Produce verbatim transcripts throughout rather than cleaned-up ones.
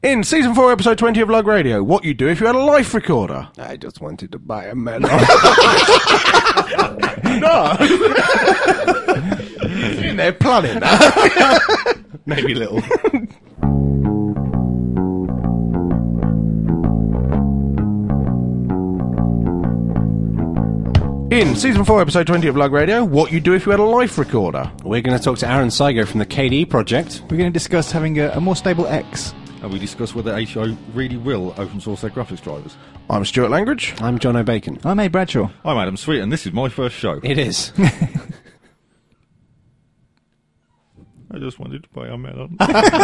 In Season four, Episode twenty of Lug Radio, what you'd do if you had a life recorder. I just wanted to buy a melon. No! In there planning that. Maybe a little. In Season four, Episode twenty of Lug Radio, what you'd do if you had a life recorder. We're going to talk to Aaron Saigo from the K D E project. We're going to discuss having a, a more stable X. And we discuss whether H I really will open source their graphics drivers. I'm Stuart Langridge. I'm John O'Bacon. I'm A. Bradshaw. I'm Adam Sweet, and this is my first show. It is. I just wanted to buy a melon.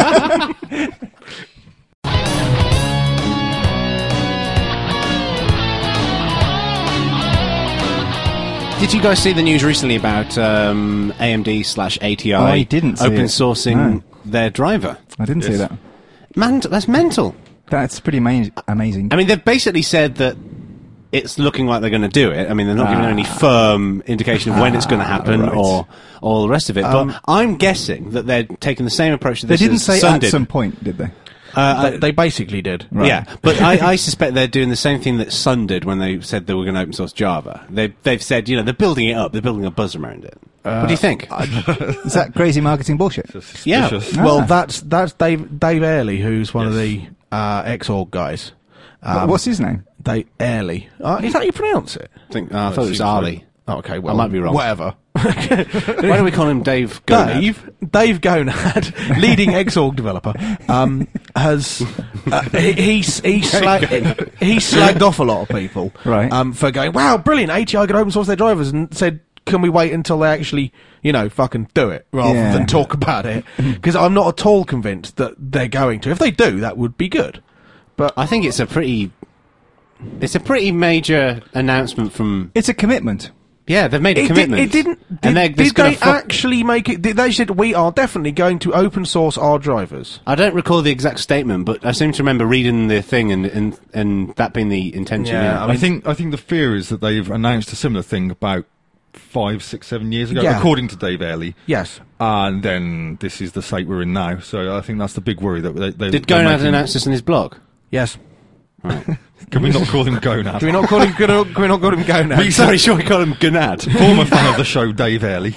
Did you guys see the news recently about um, A M D slash A T I I didn't see open it. sourcing No. their driver? I didn't see Yes. that. Man, that's mental. That's pretty ama- amazing. I mean, they've basically said that it's looking like they're going to do it. I mean, they're not giving Ah. any firm indication of when it's going to happen right. or all the rest of it. Um, but I'm guessing that they're taking the same approach to They this didn't as say Sun at did. some point, did they? Uh, They, they basically did. Right. Yeah, but I, I suspect they're doing the same thing that Sun did when they said they were going to open source Java. They, they've said, you know, they're building it up. They're building a buzz around it. what do you think? Is that crazy marketing bullshit? Yeah. Suspicious. Ah. Well, that's that's Dave Dave Airley, who's one of the uh, Xorg guys. Wha- What's his name? Dave Airley. Uh, is that how you pronounce it? I, think, uh, I thought it was seems Ali. Oh, okay, well, I might be wrong. Whatever. Why do we call him Dave Gonad? Dave, Dave Gonad, leading Xorg developer, um, has uh, he he, he, slag, he slagged off a lot of people, Right. Um, for going, wow, brilliant, A T I could open source their drivers, and said, can we wait until they actually, you know, fucking do it rather Yeah. than talk about it? Because I'm not at all convinced that they're going to. If they do, that would be good. But I think it's a pretty, it's a pretty major announcement from. It's a commitment. Yeah, they've made a It, did, commitment. it didn't. Did, and they're did just gonna they fu- actually make it? Did, they said we are definitely going to open source our drivers. I don't recall the exact statement, but I seem to remember reading the thing and and, and that being the intention. Yeah, Yeah, I mean- I think I think the fear is that they've announced a similar thing about five, six, seven years ago, Yeah. according to Dave Airley. Yes. And then this is the state we're in now. So I think that's the big worry that they. they Did they're Gonad making- announce this in his blog? Yes. Can we not call him Gonad? Can we not call him? Can we can we not call him Gonad? We sorry, sure we call him Gonad. Former fan of the show, Dave Airley.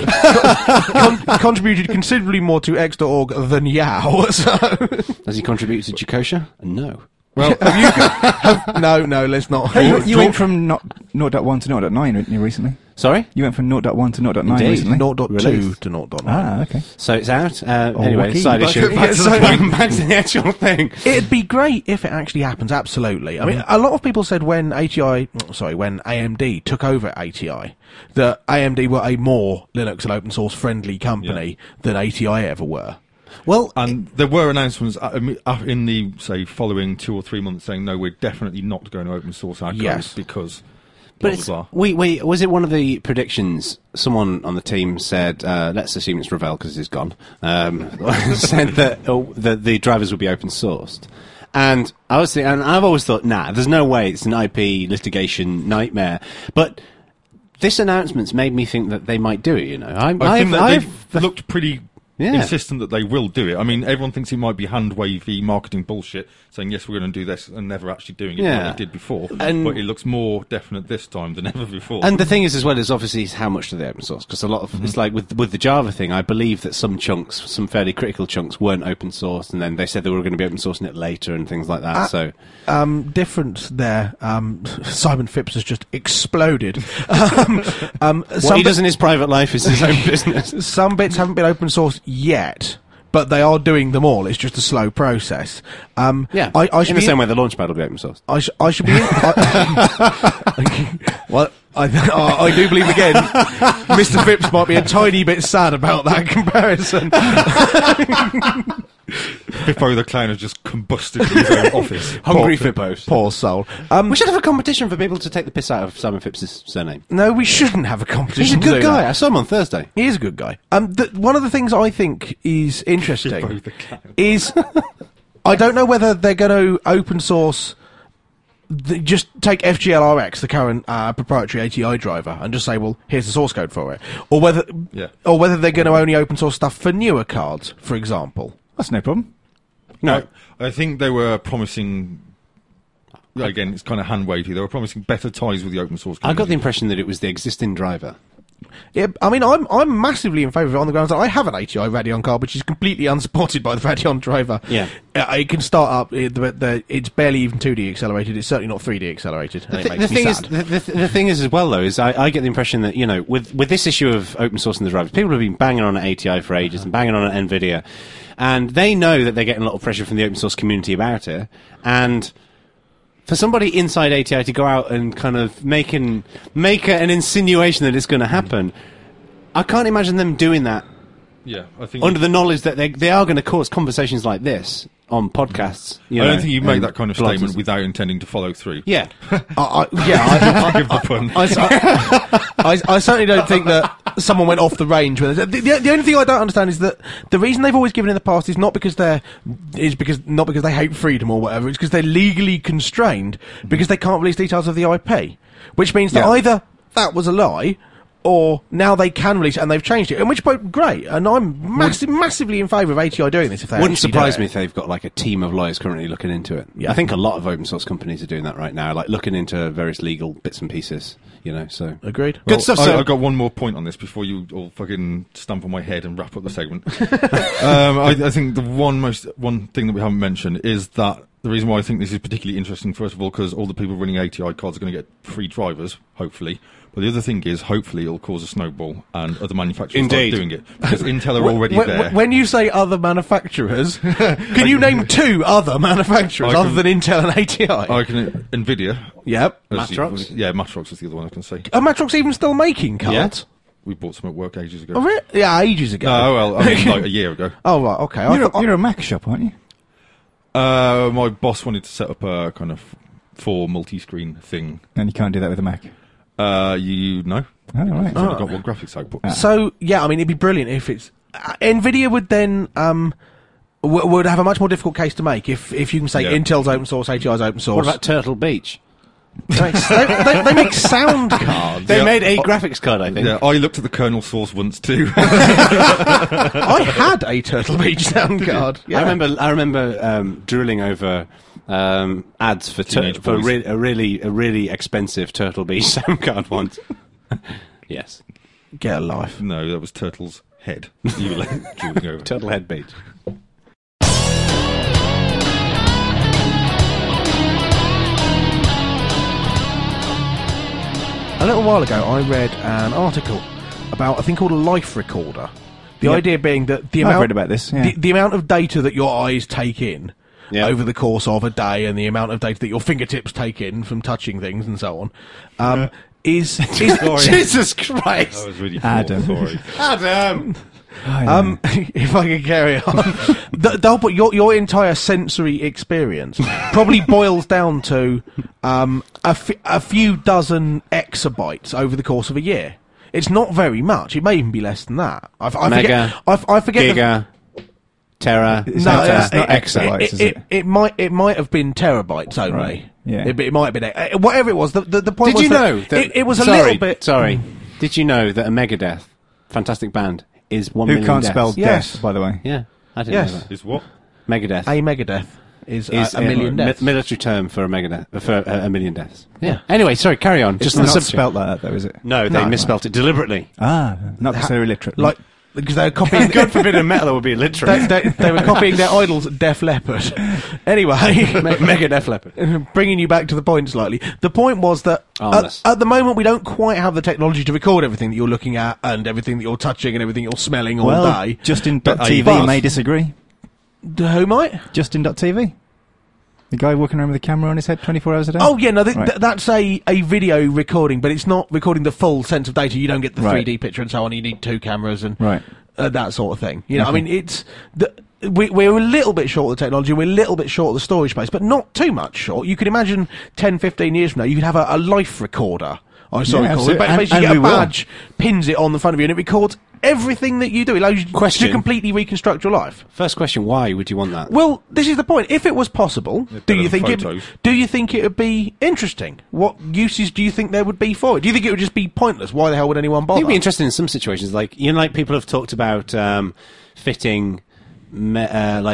Con- contributed considerably more to X dot org than Yao. So Has he contributed to Jakosha? No. Well, have you? Have, no, no, let's not. You, you went from not zero point one to zero point nine didn't you, recently? Sorry? You went from zero point one to zero point nine Indeed. recently. zero point two Released. to zero point nine. Ah, okay. So it's out. Uh, anyway, wiki. side Back- issue. back to the So- point. back to the actual thing. It'd be great if it actually happens. Absolutely. I mean, a lot of people said when A T I, oh, sorry, when A M D took over A T I, that A M D were a more Linux and open source friendly company than A T I ever were. Well, and there were announcements uh, imi- uh, in the, say, following two or three months saying, no, we're definitely not going to open source our code Yes. because But blah, it's, blah, blah. wait, wait, was it one of the predictions? Someone on the team said, uh, let's assume it's Ravel because he's gone, um, said that, oh, that the drivers would be open sourced. And I was thinking, and I've always thought, nah, there's no way it's an I P litigation nightmare. But this announcement's made me think that they might do it, you know. I, I think I've, that I've, they've looked pretty Yeah. insistent that they will do it. I mean, everyone thinks it might be hand-wavy marketing bullshit, saying, yes, we're going to do this, and never actually doing it Yeah. like they did before. And- but it looks more definite this time than ever before. And the thing is, as well, is obviously is how much do they open source? Because a lot of it's like with with the Java thing. I believe that some chunks, some fairly critical chunks, weren't open source, and then they said they were going to be open sourcing it later and things like that. Uh, so Um, difference there. Um, Simon Phipps has just exploded. um, um, what some he bit- does in his private life is his own business. Some bits haven't been open source yet, but they are doing them all. It's just a slow process. Um, Yeah, I, I should in the be same way the Launchpad will be open source. I, sh- I should be. In, I, well, I, I, I do believe again, Mister Phipps might be a tiny bit sad about that comparison. Hippo the Clown has just combusted in his own office. Hungry Poor- Fippos. Poor soul. Um, We should have a competition for people to take the piss out of Simon Phipps' surname. no, we shouldn't have a competition. He's a to good do guy. that. I saw him on Thursday. He is a good guy. Um, th- one of the things I think is interesting Hippo the Clown. is I don't know whether they're going to open source. The, just take F G L R X, the current uh, proprietary A T I driver, and just say, "Well, here's the source code for it," or whether, Yeah. or whether they're going to only open source stuff for newer cards, for example. That's no problem. No. I, I think they were promising. Again, it's kind of hand wavy. They were promising better ties with the open source I community. got the impression that it was the existing driver. Yeah, I mean, I'm I'm massively in favour of it on the grounds that I have an A T I Radeon card, which is completely unsupported by the Radeon driver. Yeah. Uh, it can start up. It, the, the, it's barely even two D accelerated. It's certainly not three D accelerated. The, And th- it makes the me thing is, sad. the, the, the thing is as well though, is I, I get the impression that you know, with with this issue of open source and the drivers, people have been banging on at A T I for ages and banging on at NVIDIA, and they know that they're getting a lot of pressure from the open source community about it, and for somebody inside A T I to go out and kind of make an make a, an insinuation that it's going to happen, I can't imagine them doing that Yeah, I think. under the knowledge that they they are going to cause conversations like this on podcasts. You I know, don't think you make and that kind of blogs. statement without intending to follow through. Yeah, I, I, yeah, I, Give the pun. I, I, I, I certainly don't think that someone went off the range with it. The, the, the only thing I don't understand is that the reason they've always given in the past is not because they're is because not because they hate freedom or whatever. It's because they're legally constrained because they can't release details of the I P, which means that Yeah. either that was a lie. Or now they can release it and they've changed it, in which point, great. And I'm massi- massively in favour of A T I doing this. If they wouldn't actually surprise do it. me if they've got like a team of lawyers currently looking into it. Yeah. I think a lot of open source companies are doing that right now, like looking into various legal bits and pieces. You know, so Agreed. Good stuff. I, So I've got one more point on this before you all fucking stamp on my head and wrap up the segment. um, I, I think the one most one thing that we haven't mentioned is that the reason why I think this is particularly interesting, first of all, because all the people running A T I cards are going to get free drivers, hopefully. But the other thing is, hopefully, it'll cause a snowball and other manufacturers Indeed. start doing it because Intel are already when, there. when you say other manufacturers, can you name two other manufacturers I other can- than Intel and A T I? I can Nvidia. Yep. as you- Matrox? yeah, Matrox was the other one I was going to say. Are Matrox even still making cards? We bought some at work ages ago. Oh, really? Yeah, ages ago. Oh well, I mean, like a year ago. Oh, right, okay. I You're, thought- a, you're a Mac shop, aren't you? Uh, my boss wanted to set up a kind of four multi-screen thing. And you can't do that with a Mac. Uh, you know, Oh, right. I've only got one graphics output. So, yeah, I mean, it'd be brilliant if it's... Uh, NVIDIA would then... Um, w- would have a much more difficult case to make if, if you can say Yeah. Intel's open source, A T I's open source. what about Turtle Beach? they, they, they make sound cards. They Yeah. made a graphics card, I think. Yeah, I looked at the kernel source once too. I had a Turtle Beach sound card. Yeah. I remember. I remember um, drooling over um, ads for tur- Teenage for a, boys. re- a really a really expensive Turtle Beach sound card once. Yes, Get a life. No, that was Turtle's head. You were like, drooling over. Turtle Head Beach. A little while ago, I read an article about a thing called a life recorder. The Yep. idea being that the I've amount read about this, yeah. the, the amount of data that your eyes take in Yeah. over the course of a day, and the amount of data that your fingertips take in from touching things and so on, um, is, is Jesus Christ, That was really Adam. poor, sorry. Adam! Um, if I could carry on, the, the whole point, your your entire sensory experience probably boils down to um, a, f- a few dozen exabytes over the course of a year. It's not very much. It may even be less than that. I, f- I Mega, forget. I, f- I forget. the- Giga, Terra, It's no, not- uh, it's not it- exabytes, it, is it, it? it might it might have been terabytes only. Right, yeah. It, it might have been uh, whatever it was. The the, the point Did was you that know that it, it was a sorry, little bit. Sorry, did you know that a Megadeth, fantastic band, is one Who million can't deaths? spell Yes. death, by the way? Yeah, I didn't Yes. know that. Is what? Megadeth A megadeath is, is a, a million mi- deaths. military term for a megadeath, uh, for a, a million deaths. Yeah. Anyway, sorry, carry on. Just It's on the not subject. spelt like that, though, is it? No, they No. misspelt it deliberately. Ah, not because they're illiterate. like because they were copying. God forbid a metal would be they, illiterate. they, they were copying their idols, Def Leppard. Anyway, Me- Mega Def Leppard. bringing you back to the point slightly. The point was that at, Harmless. at the moment we don't quite have the technology to record everything that you're looking at and everything that you're touching and everything you're smelling all well, day. Justin But dot T V but- may disagree. D- Who might? Justin dot T V. The guy walking around with a camera on his head twenty-four hours a day? Oh yeah, no, th- Right. th- that's a, a video recording, but it's not recording the full sense of data. You don't get the Right. three D picture and so on. You need two cameras and Right. uh, that sort of thing. You know, I Okay. mean, it's the, we, we're a little bit short of the technology. We're a little bit short of the storage space, but not too much short. You could imagine ten, fifteen years from now, you could have a, a life recorder. I saw Yeah, it called. absolutely. Ba- And- Basically, and you get we a will. badge, pins it on the front of you, and it records everything that you do. It allows you Question. to completely reconstruct your life. First question: why would you want that? Well, this is the point. If it was possible, do better you than think it? photos. Do you think it would be interesting? What uses do you think there would be for it? Do you think it would just be pointless? Why the hell would anyone I bother? think it'd be interesting in some situations, like you know, like people have talked about um, fitting, me- uh, like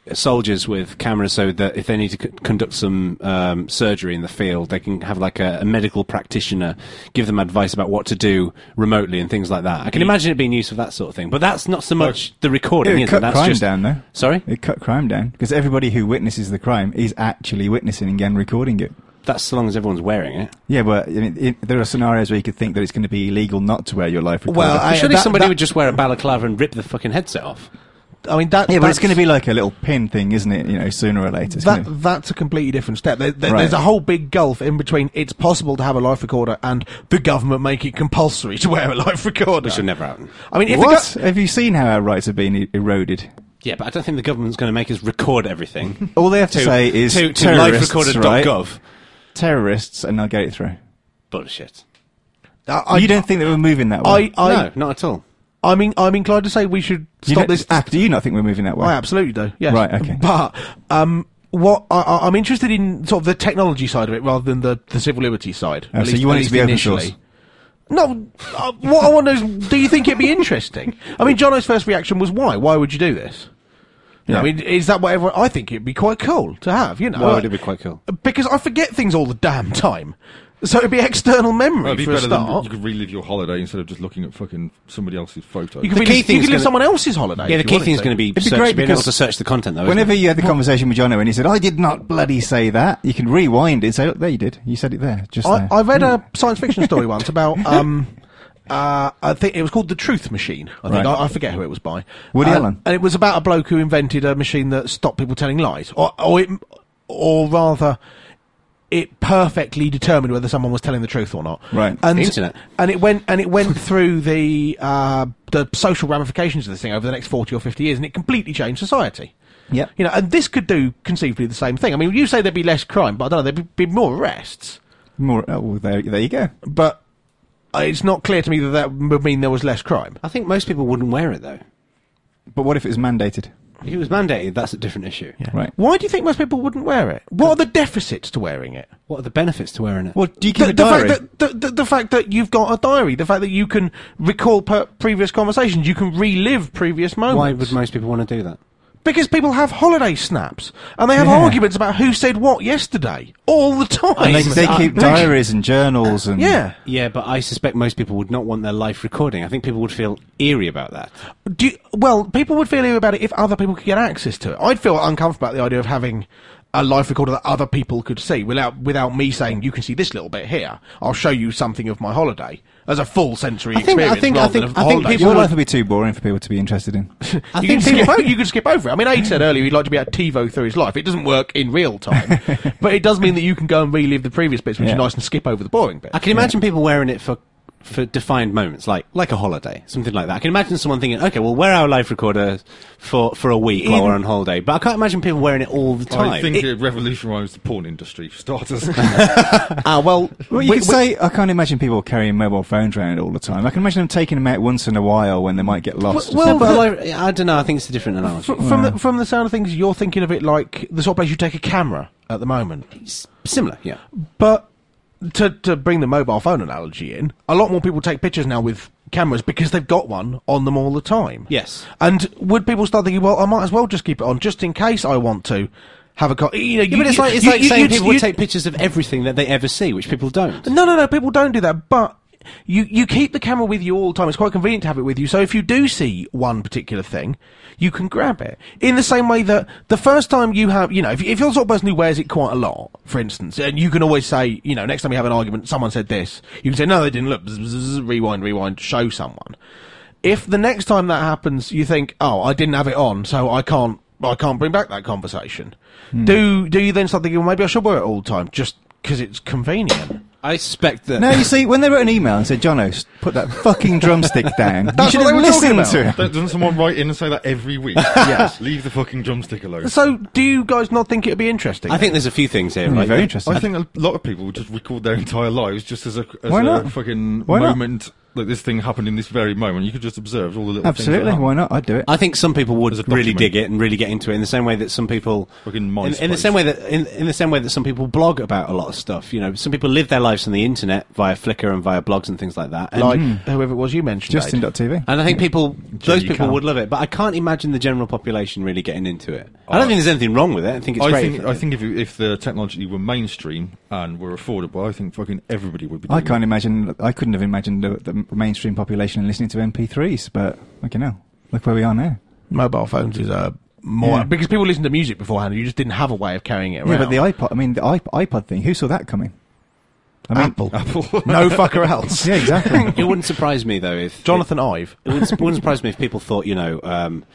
soldiers with cameras so that if they need to c- conduct some um, surgery in the field, they can have like a, a medical practitioner give them advice about what to do remotely and things like that. I can imagine it being used for that sort of thing, but that's not so much the recording, It is it? cut That's crime just down, though. Sorry, It cut crime down because everybody who witnesses the crime is actually witnessing and recording it. that's so long as everyone's wearing it. Yeah, but I mean, it, there are scenarios where you could think that it's going to be illegal not to wear your life recorder. Well, I- Surely that- somebody that- would just wear a balaclava and rip the fucking headset off. I mean, that. yeah, but it's that's- going to be like a little pin thing, isn't it? You know, sooner or later. It's That, gonna- that's a completely different step. There, there- Right. There's a whole big gulf in between it's possible to have a life recorder and the government make it compulsory to wear a life recorder. Which would never happen. I mean, if what? the go- Have you seen how our rights have been e- eroded? Yeah, but I don't think the government's going to make us record everything. All they have to, to say is to, to terrorists, life recorder right? dot gov. Terrorists, and they'll get it through. Bullshit. I, I, you don't think that we're moving that way? I, I, no, not at all. I mean, I'm inclined to say we should You stop don't- this. ah, do you not think we're moving that way? I absolutely do. Yes. Right, okay. But um, what I, I- I'm interested in sort of the technology side of it rather than the, the civil liberties side. Oh, at so least- you want at it to least be open initially. source? No, uh, what I want to know is, do you think it'd be interesting? I mean, Jono's first reaction was, why? Why would you do this? You know, Yeah. I mean, is that what everyone... I think it'd be quite cool to have, you know. Why would it be quite cool? Because I forget things all the damn time. So it'd be external memory Well, it'd be for a better than start. you could relive your holiday instead of just looking at fucking somebody else's photos. You could The relive, key you thing's could live gonna- someone else's holiday. Yeah, the if you key wanted thing's to. going to be It'd be search, great being able because to search the content, though. Whenever isn't it? you had the conversation with Jono and he said, I did not bloody say that, you can rewind it and say, look, there you did. You said it there, just I, there. I read a science fiction story once about... Um, Uh, I think it was called The Truth Machine. I think Right. I, I forget who it was by. Woody Uh, Allen. and it was about a bloke who invented a machine that stopped people telling lies, or, or, it, or rather, it perfectly determined whether someone was telling the truth or not. Right. And, The internet. and it went and it went through the uh, the social ramifications of this thing over the next forty or fifty years, and it completely changed society. Yep. You know, and this could do conceivably the same thing. I mean, you say there'd be less crime, but I don't know, there'd be, be more arrests. More, oh, well, there, there you go. But uh, it's not clear to me that that would mean there was less crime. I think most people wouldn't wear it, though. But what if it was mandated? If it was mandated, that's a different issue. Right. Why do you think most people wouldn't wear it? What are the deficits to wearing it? What are the benefits to wearing it? Well, do you keep The, a the diary? fact that the, the, the fact that you've got a diary, the fact that you can recall per- previous conversations, you can relive previous moments. Why would most people want to do that? Because people have holiday snaps and they have Yeah. arguments about who said what yesterday all the time. and they, they Uh, keep diaries and journals and... Yeah. Yeah, but I suspect most people would not want their life recording. I think people would feel eerie about that. Do you, well, people would feel ill about it if other people could get access to it. I'd feel uncomfortable about the idea of having a life recorder that other people could see without without me saying, you can see this little bit here. I'll show you something of my holiday as a full sensory I think- I experience think- I rather think- than a I think holiday. people Your would- life would be too boring for people to be interested in. I you, think can skip people- over, you can skip over it. I mean, Aid said earlier he'd like to be able to TiVo through his life. It doesn't work in real time, but it does mean that you can go and relive the previous bits, which Yeah. are nice, and skip over the boring bits. I can imagine people wearing it for for defined moments, like like a holiday, something like that. I can imagine someone thinking, "Okay, we'll wear our life recorder for for a week while In- we're on holiday," but I can't imagine people wearing it all the time. I think it, revolutionised the porn industry for starters. Ah, well, Well, you we- could we- say, I can't imagine people carrying mobile phones around all the time. I can imagine them taking them out once in a while when they might get lost. or Well, No, but the- like, I don't know. I think it's a different analogy. Fr- from the from the sound of things, you're thinking of it like the sort of place you take a camera at the moment. It's similar, yeah. But to to bring the mobile phone analogy in, a lot more people take pictures now with cameras because they've got one on them all the time. Yes. And would people start thinking, well, I might as well just keep it on just in case I want to have a co-. You know, Yeah, you, but it's you- like it's you- like you- saying you'd- people would you'd- take pictures of everything that they ever see, which people don't. No, no, no. People don't do that, but. You you keep the camera with you all the time. It's quite convenient to have it with you. So if you do see one particular thing, you can grab it. In the same way that the first time you have, you know, if, if you're the sort of person who wears it quite a lot, for instance, and you can always say, you know, next time you have an argument, someone said this, you can say, no, they didn't. Look, bzz, bzz, bzz, rewind, rewind, show someone. If the next time that happens, you think, oh, I didn't have it on, so I can't, I can't bring back that conversation. Do do you then start thinking, well, maybe I should wear it all the time, just because it's convenient? I suspect that. No, you see, when they wrote an email and said, Jono, s- put that fucking drumstick down, you That's should what have they were talking listened about. to him. Doesn't someone write in and say that every week? Yes. Leave the fucking drumstick alone. So, do you guys not think it'd be interesting? I think there's a few things here. Mm, Right? very interesting. I think a lot of people would just record their entire lives just as a, as Why a not? fucking Why not? moment like this thing happened in this very moment, you could just observe all the little Absolutely, things. that why not? I'd do it. I think some people would As a really document. dig it and really get into it in the same way that some people, Fucking in, MySpace. in the same way that in, in the same way that some people blog about a lot of stuff. You know, some people live their lives on the internet via Flickr and via blogs and things like that. And, Like whoever it was you mentioned. Dave. Justin dot T V. and I think people, those you people can't. would love it. But I can't imagine the general population really getting into it. I don't think there's anything wrong with it. I think it's I great. think I think if you- if the technology were mainstream and were affordable, I think fucking everybody would be. Doing I can't it. imagine. I couldn't have imagined the, the mainstream population listening to M P threes, but okay, now look where we are now. Mobile phones is uh, more Yeah. because people listened to music beforehand. You just didn't have a way of carrying it around. Yeah, but the iPod. I mean, the iP- iPod thing. Who saw that coming? I mean, Apple, Apple. no fucker else. Yeah, exactly. it wouldn't surprise me though if Jonathan Ive. It wouldn't, wouldn't surprise me if people thought, you know, um,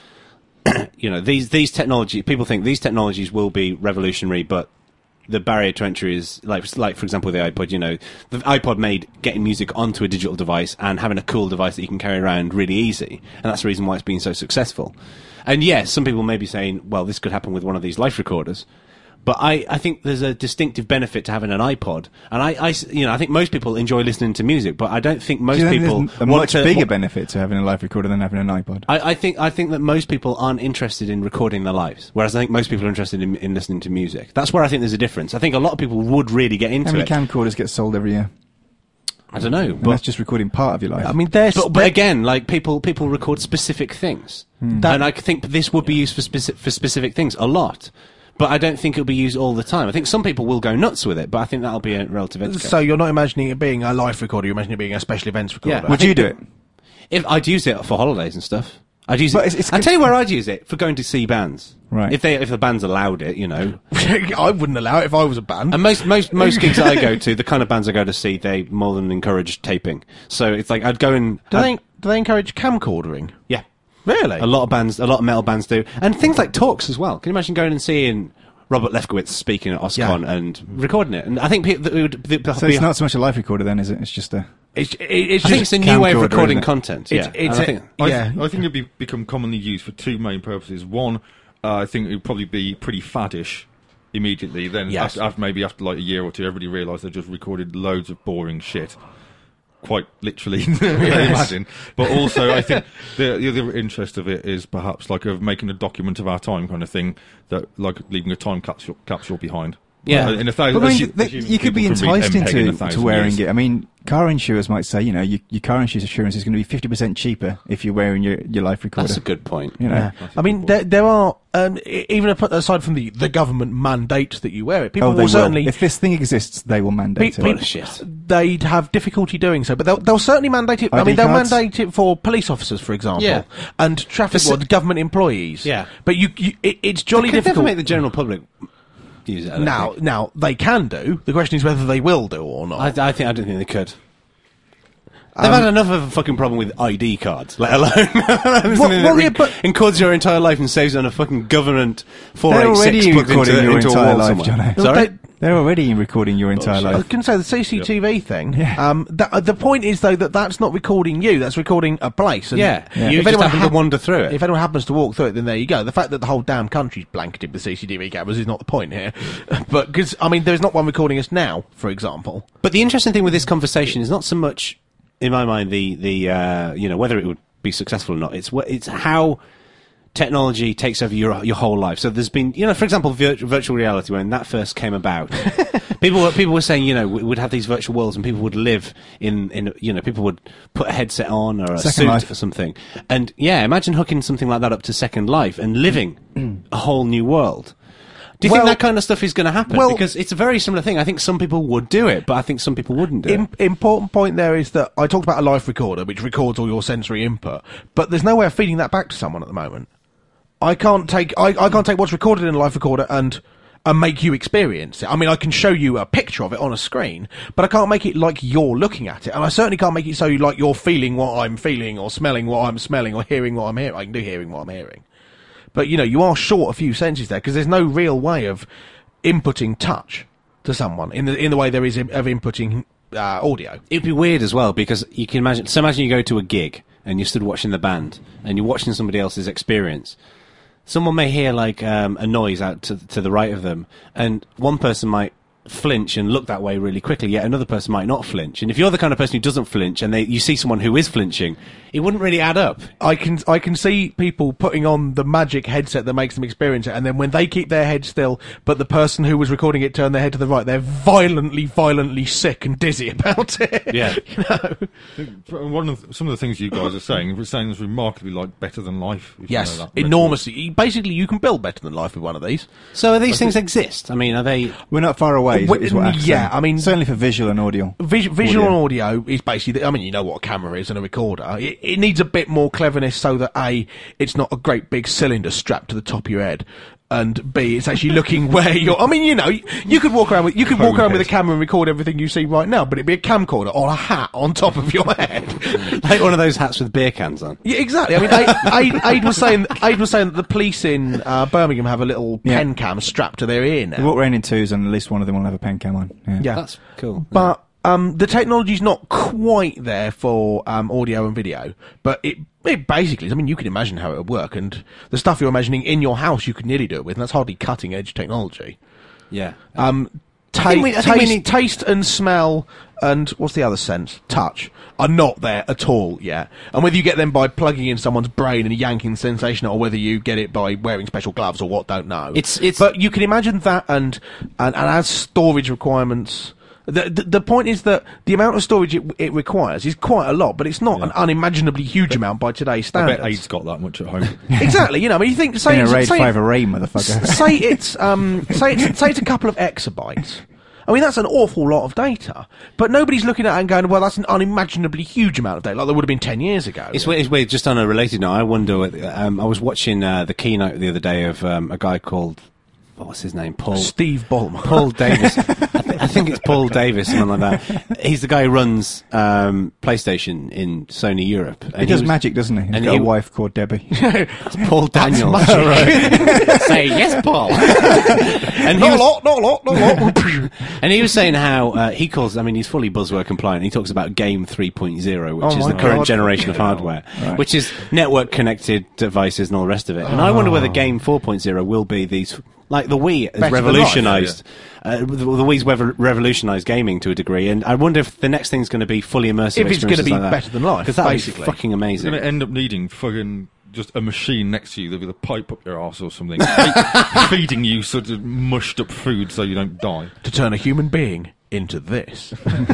you know, these these technology. People think these technologies will be revolutionary, but the barrier to entry is like, like for example, the iPod. You know, the iPod made getting music onto a digital device and having a cool device that you can carry around really easy, and that's the reason why it's been so successful. And yes, some people may be saying, well, this could happen with one of these life recorders. But I, I think there's a distinctive benefit to having an iPod, and I, I s- you know, I think most people enjoy listening to music, but I don't think most Do you think people there's a want much to, bigger want- benefit to having a live recorder than having an iPod. I, I think I think that most people aren't interested in recording their lives, whereas I think most people are interested in, in listening to music. That's where I think there's a difference. I think a lot of people would really get How into many it. camcorders get sold every year? I don't know, And but that's just recording part of your life. I mean, there's but, but again, like people people record specific things, Hmm. and I think this would be used for specific for specific things a lot. But I don't think it'll be used all the time. I think some people will go nuts with it, but I think that'll be a relative edge case. so you're not imagining it being a live recorder. You're imagining it being a special events recorder. Yeah. Would you do it? If I'd use it for holidays and stuff, I'd use But it. it's- it's I'll good- tell you where I'd use it for going to see bands. Right. If they if the bands allowed it, you know. I wouldn't allow it if I was a band. And most most most gigs that I go to, the kind of bands I go to see, they more than encourage taping. So it's like I'd go and do I'd- they do they encourage camcordering? yeah, Really? a lot of bands, a lot of metal bands do, and things like talks as well. Can you imagine going and seeing Robert Lefkowitz speaking at OSCON Yeah. and recording it? And I think people, it would be, So be- it's not so much a live recorder then, is it? It's just a... It's, it, it's I think just it's a new way of camcorder, recording isn't it? content. It's- yeah, it's And I a- think I, Yeah. I think it'd be, become commonly used for two main purposes. One, uh, I think it would probably be pretty faddish immediately. Then, Yes. after, after maybe after like a year or two, everybody realised they just recorded loads of boring shit. Quite literally, I imagine. But also, I think the, the other interest of it is perhaps like of making a document of our time kind of thing, that like leaving a time capsule, capsule behind. Yeah. Uh, in a thousand, But I mean, assu- th- assuming you could be people can read enticed M P E G in a into to thousand wearing years. it. I mean, car insurers might say, you know, you, your car insurance is going to be fifty percent cheaper if you're wearing your, your live recorder. that's a good point. You know, Yeah. I mean, there, there are um, e- even ap- aside from the, the government mandate that you wear it, people oh, they will certainly will. If this thing exists, they will mandate Pe- it. What pe- a shit. they'd have difficulty doing so, but they'll, they'll certainly mandate it. I I D mean, they'll cards? mandate it for police officers, for example, Yeah. and traffic For well, s- government employees. Yeah. but you, you it, it's jolly They could never difficult. make the general public use it. I don't now, think. now they can do. The question is whether they will do or not. I, I think I don't think they could. They've had enough of a fucking problem with I D cards, let alone something well, that yeah, rec- but- encodes your entire life and saves on a fucking government four They're eight six already plugged recording into, your into a entire wall life, somewhere. Jono. Sorry? They- They're already recording your entire I was life. going to say the C C T V thing. Yeah. Um, that, uh, the point is though that that's not recording you. That's recording a place. And Yeah. Yeah. You if just anyone happen hap- to wander through it. If anyone happens to walk through it, then there you go. The fact that the whole damn country's blanketed with C C T V cameras is not the point here. But because I mean, there's not one recording us now, for example. But the interesting thing with this conversation is not so much, in my mind, the the uh, you know whether it would be successful or not. It's wh- it's how technology takes over your your whole life. So there's been, you know, for example, vir- virtual reality when that first came about. People were, people were saying, you know, we would have these virtual worlds and people would live in, in, you know, people would put a headset on or a Second suit Life. or something. And yeah, imagine hooking something like that up to Second Life and living a whole new world. Do you Well- think that kind of stuff is going to happen? well- because it's a very similar thing. I think some people would do it, but I think some people wouldn't do Im- it. important point there is that I talked about a live recorder which records all your sensory input, but there's no way of feeding that back to someone at the moment. I can't take I, I can't take what's recorded in a live recorder and and make you experience it. I mean, I can show you a picture of it on a screen, but I can't make it like you're looking at it, and I certainly can't make it so like you're feeling what I'm feeling, or smelling what I'm smelling, or hearing what I'm hearing. I can do hearing what I'm hearing, but you know, you are short a few senses there because there's no real way of inputting touch to someone in the in the way there is of inputting uh, audio. It'd be weird as well because you can imagine. So imagine you go to a gig and you stood watching the band and you're watching somebody else's experience. Someone may hear like um, a noise out to to the right of them, and one person might flinch and look that way really quickly, yet another person might not flinch. And if you're the kind of person who doesn't flinch and they, you see someone who is flinching, it wouldn't really add up. I can I can see people putting on the magic headset that makes them experience it, and then when they keep their head still, but the person who was recording it turned their head to the right, they're violently, violently sick and dizzy about it. Yeah. You know? One of the, some of the things you guys are saying, it sounds remarkably like Better Than Life. If Yes, you know that. enormously. Basically, you can build Better Than Life with one of these. So these things exist? I mean, are they... We're not far away, is, Well, is what Ack's yeah, saying. I mean- certainly for visual and audio. Vis- visual Audio. and audio is basically, the, I mean, you know what a camera is and a recorder. It, it needs a bit more cleverness so that A, it's not a great big cylinder strapped to the top of your head, and B, it's actually looking where you're. I mean, you know, you, you could walk around with you could walk around with a camera and record everything you see right now, but it'd be a camcorder or a hat on top of your head, like one of those hats with beer cans on. Yeah, exactly. I mean, Aid, Aid, Aid was saying Aid was saying that the police in uh, Birmingham have a little Yeah. pen cam strapped to their ear They now. walk around in twos, and at least one of them will have a pen cam on. Yeah. Yeah. That's cool. But um, the technology's not quite there for um, audio and video, but it it basically is. I mean, you can imagine how it would work, and the stuff you're imagining in your house, you could nearly do it with, and that's hardly cutting edge technology. Yeah. Um, ta- think we- I think we taste, need- taste and smell, and what's the other sense? Touch are not there at all yet. And whether you get them by plugging in someone's brain and yanking the sensation, or whether you get it by wearing special gloves or what, don't know. It's- it's- But you can imagine that, and and, and as storage requirements. The, the the point is that the amount of storage it, it requires is quite a lot, but it's not Yeah. an unimaginably huge amount by today's I bet standards. Aid's got that much at home. Exactly, you know, I mean, you think say In a it's- RAID say, five array, motherfucker. say it's um say it's, say it's a couple of exabytes. I mean, that's an awful lot of data, but nobody's looking at it and going, well, that's an unimaginably huge amount of data, like there would have been ten years ago. It's weird, it's weird. Just on a related note, I wonder. What, um, I was watching uh, the keynote the other day of um, a guy called what's his name, Paul Steve Ballmer. Paul Davis. I, th- I think it's Paul Davis, something like that. He's the guy who runs um, PlayStation in Sony Europe. He does magic, doesn't he? He's and got he- a wife called Debbie. It's Paul Daniels. Say yes, Paul. and he Not was, a lot, not a lot, not a lot. And he was saying how uh, he calls, I mean, he's fully buzzword compliant. He talks about Game three point oh, which Oh is my the current God. generation of hardware, Right. which is network connected devices and all the rest of it. And I wonder whether Game four point oh will be these, like the Wii has Better than revolutionised, uh, the, the Wii's rev- revolutionised gaming to a degree. And I wonder if the next thing's going to be fully immersive. If it's gonna experiences be like that. better than life, because that'd basically. be fucking You're amazing. going to end up needing fucking just a machine next to you with a pipe up your arse or something, fe- feeding you sort of mushed up food so you don't die. To turn a human being into this.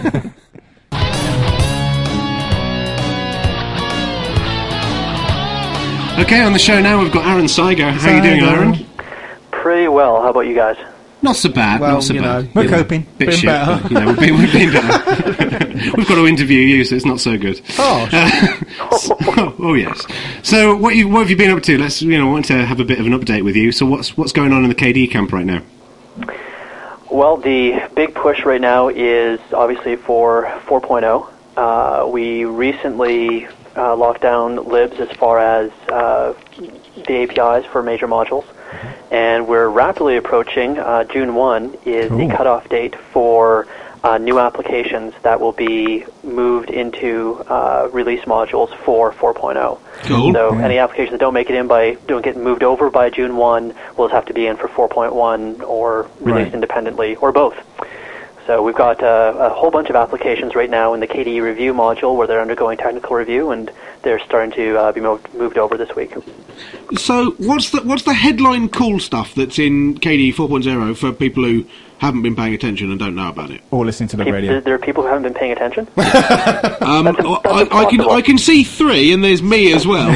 Okay, on the show now we've got Aaron Seiger. How are you doing, Aaron? Pretty well. How about you guys? Not so bad. Well, not so you bad. know, We're You know, coping. Bit Been shit, better. but, you know, we've been, we've been better. We've got to interview you, so it's not so good. Oh, oh, oh, yes. So, what you what have you been up to? Let's you know, want to have a bit of an update with you. So, what's what's going on in the K D camp right now? Well, the big push right now is obviously for four point oh. Uh, we recently uh, locked down libs as far as uh, the A P Is for major modules, and we're rapidly approaching uh, June first is Cool. the cutoff date for uh, new applications that will be moved into uh, release modules for four point oh. Cool. So Yeah. any applications that don't make it in by don't get moved over by June first will just have to be in for four point one or released Right. independently or both. So we've got uh, a whole bunch of applications right now in the K D E review module where they're undergoing technical review, and they're starting to uh, be moved, moved over this week. So, what's the what's the headline cool stuff that's in K D four point oh for people who haven't been paying attention and don't know about it? Or listening to the Peop- radio. there, there are people who haven't been paying attention. Um, That's I, I, I can impossible. I can see three, and there's me as well.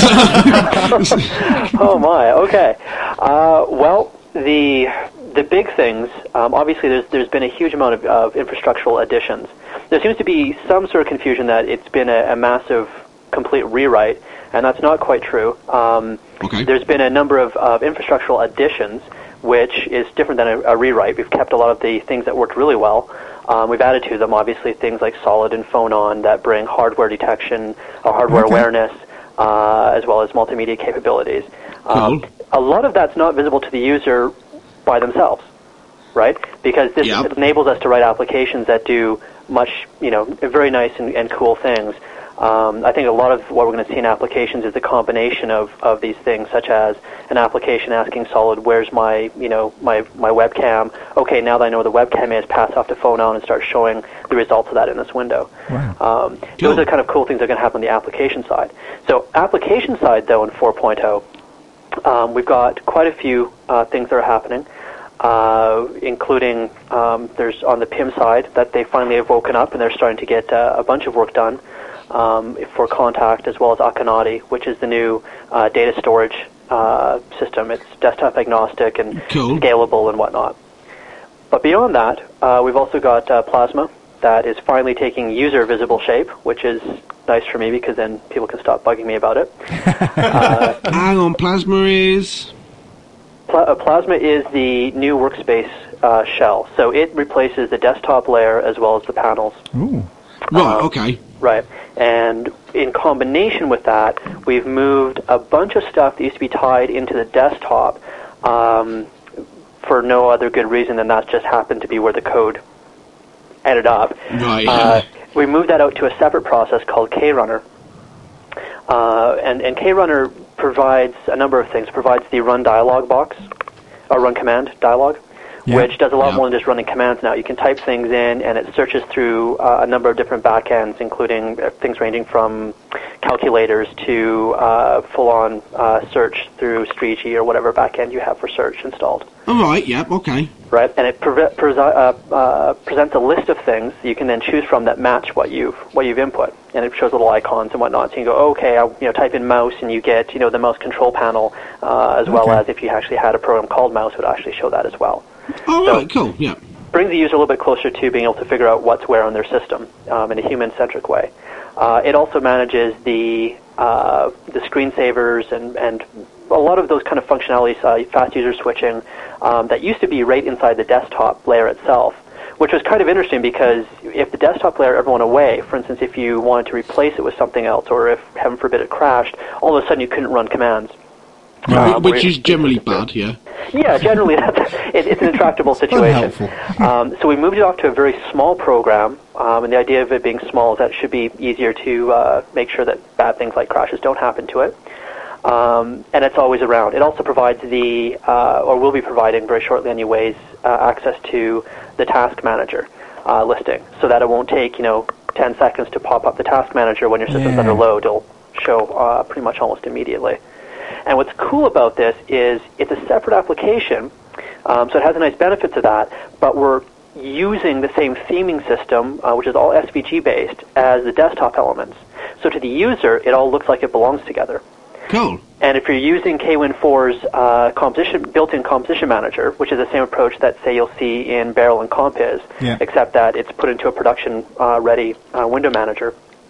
Oh my, okay. Uh, well, the the big things, um, obviously there's there's been a huge amount of, of infrastructural additions. There seems to be some sort of confusion that it's been a, a massive, complete rewrite, and that's not quite true. Um, Okay. There's been a number of, of infrastructural additions, which is different than a, a rewrite. We've kept a lot of the things that worked really well. Um, we've added to them, obviously, things like Solid and Phonon that bring hardware detection or hardware Okay. awareness, uh, as well as multimedia capabilities. Um, Cool. a lot of that's not visible to the user by themselves, right? Because this Yep. enables us to write applications that do much, you know, very nice and, and cool things. Um, I think a lot of what we're going to see in applications is a combination of, of these things, such as an application asking Solid, "Where's my you know my, my webcam?" Okay, now that I know where the webcam is, pass off to phone on and start showing the results of that in this window. Wow. Um, Cool. Those are the kind of cool things that are going to happen on the application side. So application side, though, in four point oh, um, we've got quite a few uh, things that are happening. Uh, including um, there's on the P I M side that they finally have woken up and they're starting to get uh, a bunch of work done um, for Contact, as well as Akonadi, which is the new uh, data storage uh, system. It's desktop agnostic and Cool. scalable and whatnot. But beyond that, uh, we've also got uh, Plasma that is finally taking user visible shape, which is nice for me because then people can stop bugging me about it. uh, Hang on, Plasma is... Pla- uh, Plasma is the new workspace uh, shell, so it replaces the desktop layer as well as the panels. Ooh. Right, Um, okay. Right, and in combination with that, we've moved a bunch of stuff that used to be tied into the desktop um, for no other good reason than that just happened to be where the code ended up. Right. Uh, we moved that out to a separate process called KRunner. Uh, and, and KRunner provides a number of things. It provides the run dialog box, or run command dialog, Yeah. which does a lot Yeah. more than just running commands now. You can type things in, and it searches through uh, a number of different backends, including uh, things ranging from calculators to uh, full-on uh, search through Streetgy or whatever backend you have for search installed. All right, yeah, okay. Right, and it pre- presi- uh, uh, presents a list of things you can then choose from that match what you've what you've input, and it shows little icons and whatnot. So you can go, okay, I you know type in mouse, and you get you know the mouse control panel, uh, as well Okay. as if you actually had a program called Mouse, it would actually show that as well. All So- right, cool, yeah. Brings the user a little bit closer to being able to figure out what's where on their system um, in a human-centric way. Uh, it also manages the uh, the screensavers and and a lot of those kind of functionalities, uh, fast user switching, um, that used to be right inside the desktop layer itself, which was kind of interesting because if the desktop layer ever went away, for instance, if you wanted to replace it with something else, or if, heaven forbid, it crashed, all of a sudden you couldn't run commands. Uh, Which where- is generally bad, yeah. Yeah, generally that's, it, it's an intractable situation. Unhelpful. Um, so we moved it off to a very small program, um, and the idea of it being small is that it should be easier to uh, make sure that bad things like crashes don't happen to it. Um, and it's always around. It also provides the, uh, or will be providing very shortly anyways, uh, access to the task manager uh, listing, so that it won't take, you know, ten seconds to pop up the task manager when your system's Yeah. under load. It'll show uh, pretty much almost immediately. And what's cool about this is it's a separate application, um, so it has a nice benefit to that, but we're using the same theming system, uh, which is all S V G-based, as the desktop elements. So to the user, it all looks like it belongs together. Cool. And if you're using K Win four's uh, composition, built-in composition manager, which is the same approach that, say, you'll see in Barrel and Compiz, Yeah. except that it's put into a production-ready uh, uh, window manager,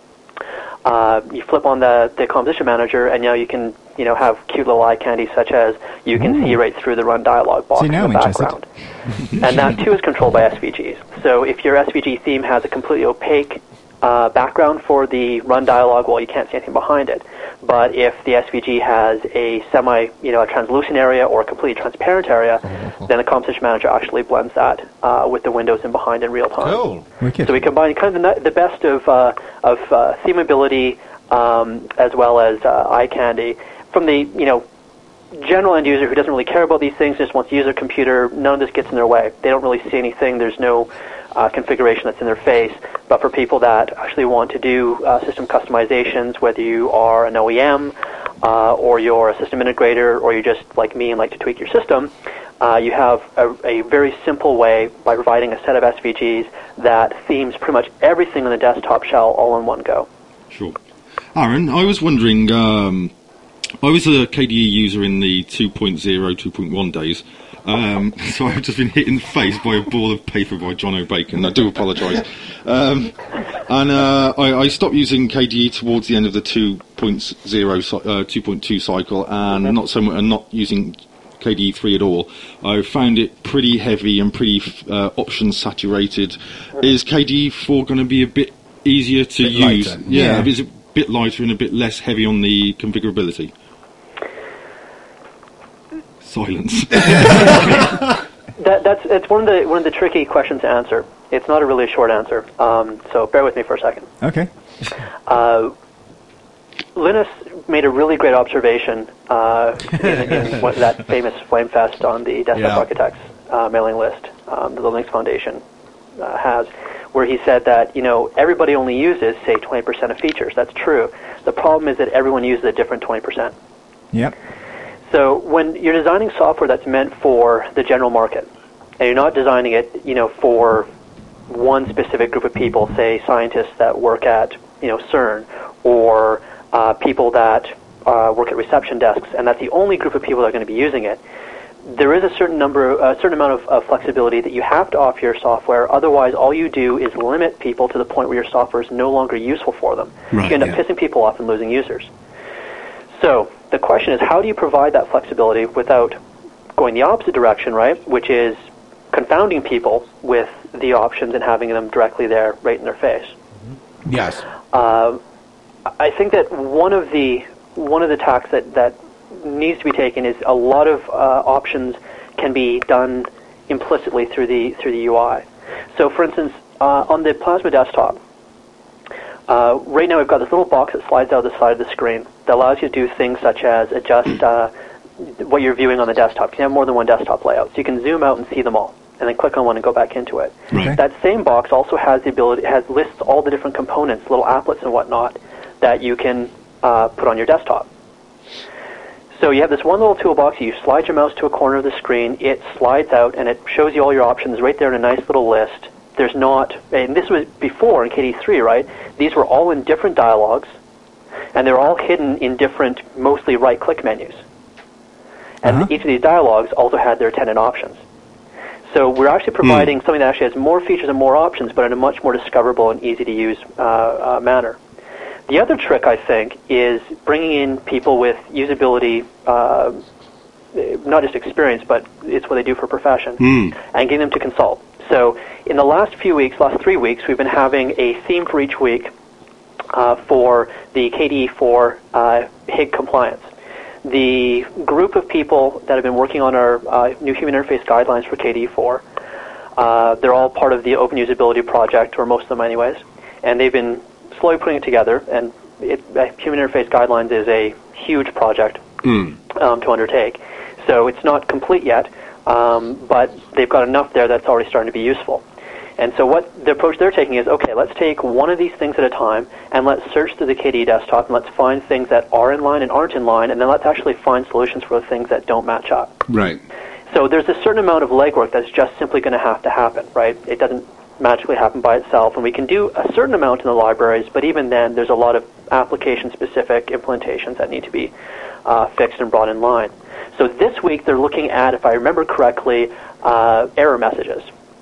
uh, you flip on the, the composition manager, and now you can, you know, have cute little eye candy, such as you can see right through the run dialog box See, in now the I'm interested. background. And that, too, is controlled by S V Gs. So if your S V G theme has a completely opaque uh, background for the run dialog, well, you can't see anything behind it. But if the S V G has a semi, you know, a translucent area or a completely transparent area, then the composition manager actually blends that uh, with the windows in behind in real time. Cool. Wicked. So we combine kind of the, ni- the best of uh, of uh, themability um, as well as uh, eye candy from the, you know, general end user who doesn't really care about these things, just wants to use their computer. None of this gets in their way. They don't really see anything. There's no uh, configuration that's in their face. But for people that actually want to do uh, system customizations, whether you are an O E M uh, or you're a system integrator or you're just like me and like to tweak your system, uh, you have a, a very simple way by providing a set of S V Gs that themes pretty much everything in the desktop shell all in one go. Sure. Aaron, I was wondering, um, I was a K D E user in the two point oh, two point one days, um, so I've just been hit in the face by a ball of paper by John O'Bacon. I do apologise. Um, and uh, I, I stopped using K D E towards the end of the two point oh, cy- uh, two point two cycle, and not so much, and not using K D E three at all. I found it pretty heavy and pretty uh, option saturated. Is K D E four going to be a bit easier to Bit use? lighter. Yeah, Yeah. is it a bit lighter and a bit less heavy on the configurability? Silence. That, that's it's one of the one of the tricky questions to answer. It's not a really short answer, um, so bear with me for a second. Okay. Uh, Linus made a really great observation uh, in, in what, that famous Flamefest on the Desktop Yeah. Architects uh, mailing list um, that the Linux Foundation uh, has, where he said that, you know, everybody only uses, say, twenty percent of features. That's true. The problem is that everyone uses a different twenty percent. Yep. So when you're designing software that's meant for the general market, and you're not designing it, you know, for one specific group of people, say scientists that work at, you know, CERN, or uh, people that uh, work at reception desks, and that's the only group of people that are going to be using it, there is a certain number, a certain amount of, of flexibility that you have to offer your software. Otherwise, all you do is limit people to the point where your software is no longer useful for them. Right, you end up yeah. pissing people off and losing users. So the question is, how do you provide that flexibility without going the opposite direction, right? Which is confounding people with the options and having them directly there, right in their face. Yes. Uh, I think that one of the one of the tacks that, that needs to be taken is a lot of uh, options can be done implicitly through the through the U I. So, for instance, uh, on the Plasma desktop, uh, right now we've got this little box that slides out the side of the screen that allows you to do things such as adjust uh, what you're viewing on the desktop. You can have more than one desktop layout, so you can zoom out and see them all, and then click on one and go back into it. Right. That same box also has the ability, has lists all the different components, little applets and whatnot, that you can uh, put on your desktop. So you have this one little toolbox, you slide your mouse to a corner of the screen, it slides out, and it shows you all your options right there in a nice little list. There's not, and this was before in K D three, right? These were all in different dialogues, and they're all hidden in different, mostly right-click menus. And Uh-huh. each of these dialogues also had their attendant options. So we're actually providing something that actually has more features and more options, but in a much more discoverable and easy-to-use uh, uh, manner. The other trick, I think, is bringing in people with usability, uh, not just experience, but it's what they do for profession, and getting them to consult. So in the last few weeks, last three weeks, we've been having a theme for each week uh, for the K D E four uh, H I G compliance. The group of people that have been working on our uh, new human interface guidelines for K D E four, uh, they're all part of the Open Usability Project, or most of them anyways, and they've been slowly putting it together, and it, uh, human interface guidelines is a huge project um, to undertake. So it's not complete yet, um, but they've got enough there that's already starting to be useful. And so what the approach they're taking is, okay, let's take one of these things at a time, and let's search through the K D E desktop, and let's find things that are in line and aren't in line, and then let's actually find solutions for the things that don't match up. Right. So there's a certain amount of legwork that's just simply going to have to happen, right? It doesn't magically happen by itself, and we can do a certain amount in the libraries, but even then there's a lot of application-specific implementations that need to be uh, fixed and brought in line. So this week they're looking at, if I remember correctly, uh, error messages,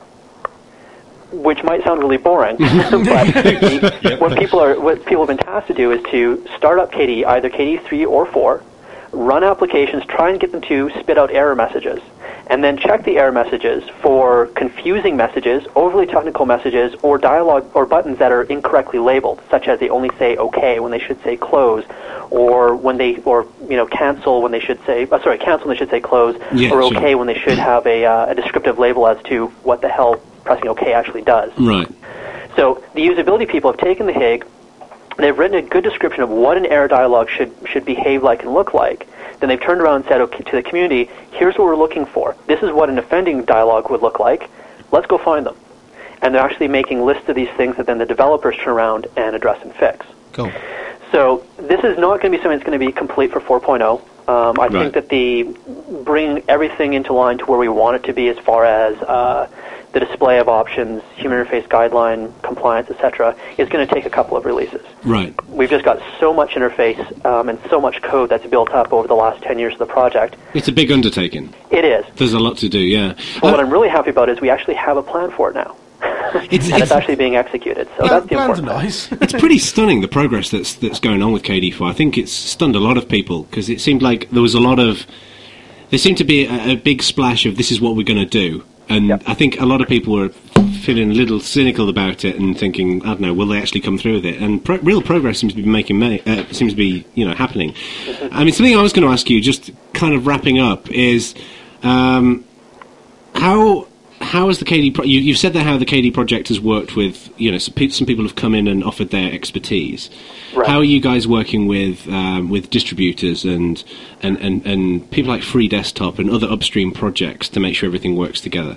which might sound really boring, but the, what people are what people have been tasked to do is to start up K D E, either K D E three or four, run applications, try and get them to spit out error messages, and then check the error messages for confusing messages, overly technical messages, or dialogue or buttons that are incorrectly labeled, such as they only say OK when they should say close, or when they or you know cancel when they should say uh, sorry cancel when they should say close, Yeah, or sure. OK when they should have a, uh, a descriptive label as to what the hell pressing OK actually does. Right. So the usability people have taken the H I G, they've written a good description of what an error dialog should should behave like and look like. Then they've turned around and said, okay, to the community, here's what we're looking for. This is what an offending dialog would look like. Let's go find them. And they're actually making lists of these things that then the developers turn around and address and fix. Cool. So this is not going to be something that's going to be complete for four point oh. Um, I Right. think that the bringing everything into line to where we want it to be as far as uh, the display of options, human interface guideline, compliance, et cetera, is going to take a couple of releases. Right. We've just got so much interface um, and so much code that's built up over the last ten years of the project. It's a big undertaking. It is. There's a lot to do, yeah. But what Uh, I'm really happy about is we actually have a plan for it now. It's- and it's, it's- actually being executed. So Yeah, that's the plans are important part. nice. it's pretty stunning, the progress that's that's going on with K D E four. I think it's stunned a lot of people, because it seemed like there was a lot of... There seemed to be a, a big splash of this is what we're going to do. And Yep. I think a lot of people were feeling a little cynical about it and thinking, I don't know, will they actually come through with it? And pro- real progress seems to be making ma- uh, seems to be you know happening. I mean, something I was going to ask you, just kind of wrapping up, is um, how how has the K D? Pro- you, you've said that how the K D project has worked with, you know, some, pe- some people have come in and offered their expertise. Right. How are you guys working with um, with distributors and, and, and, and people like Free Desktop and other upstream projects to make sure everything works together?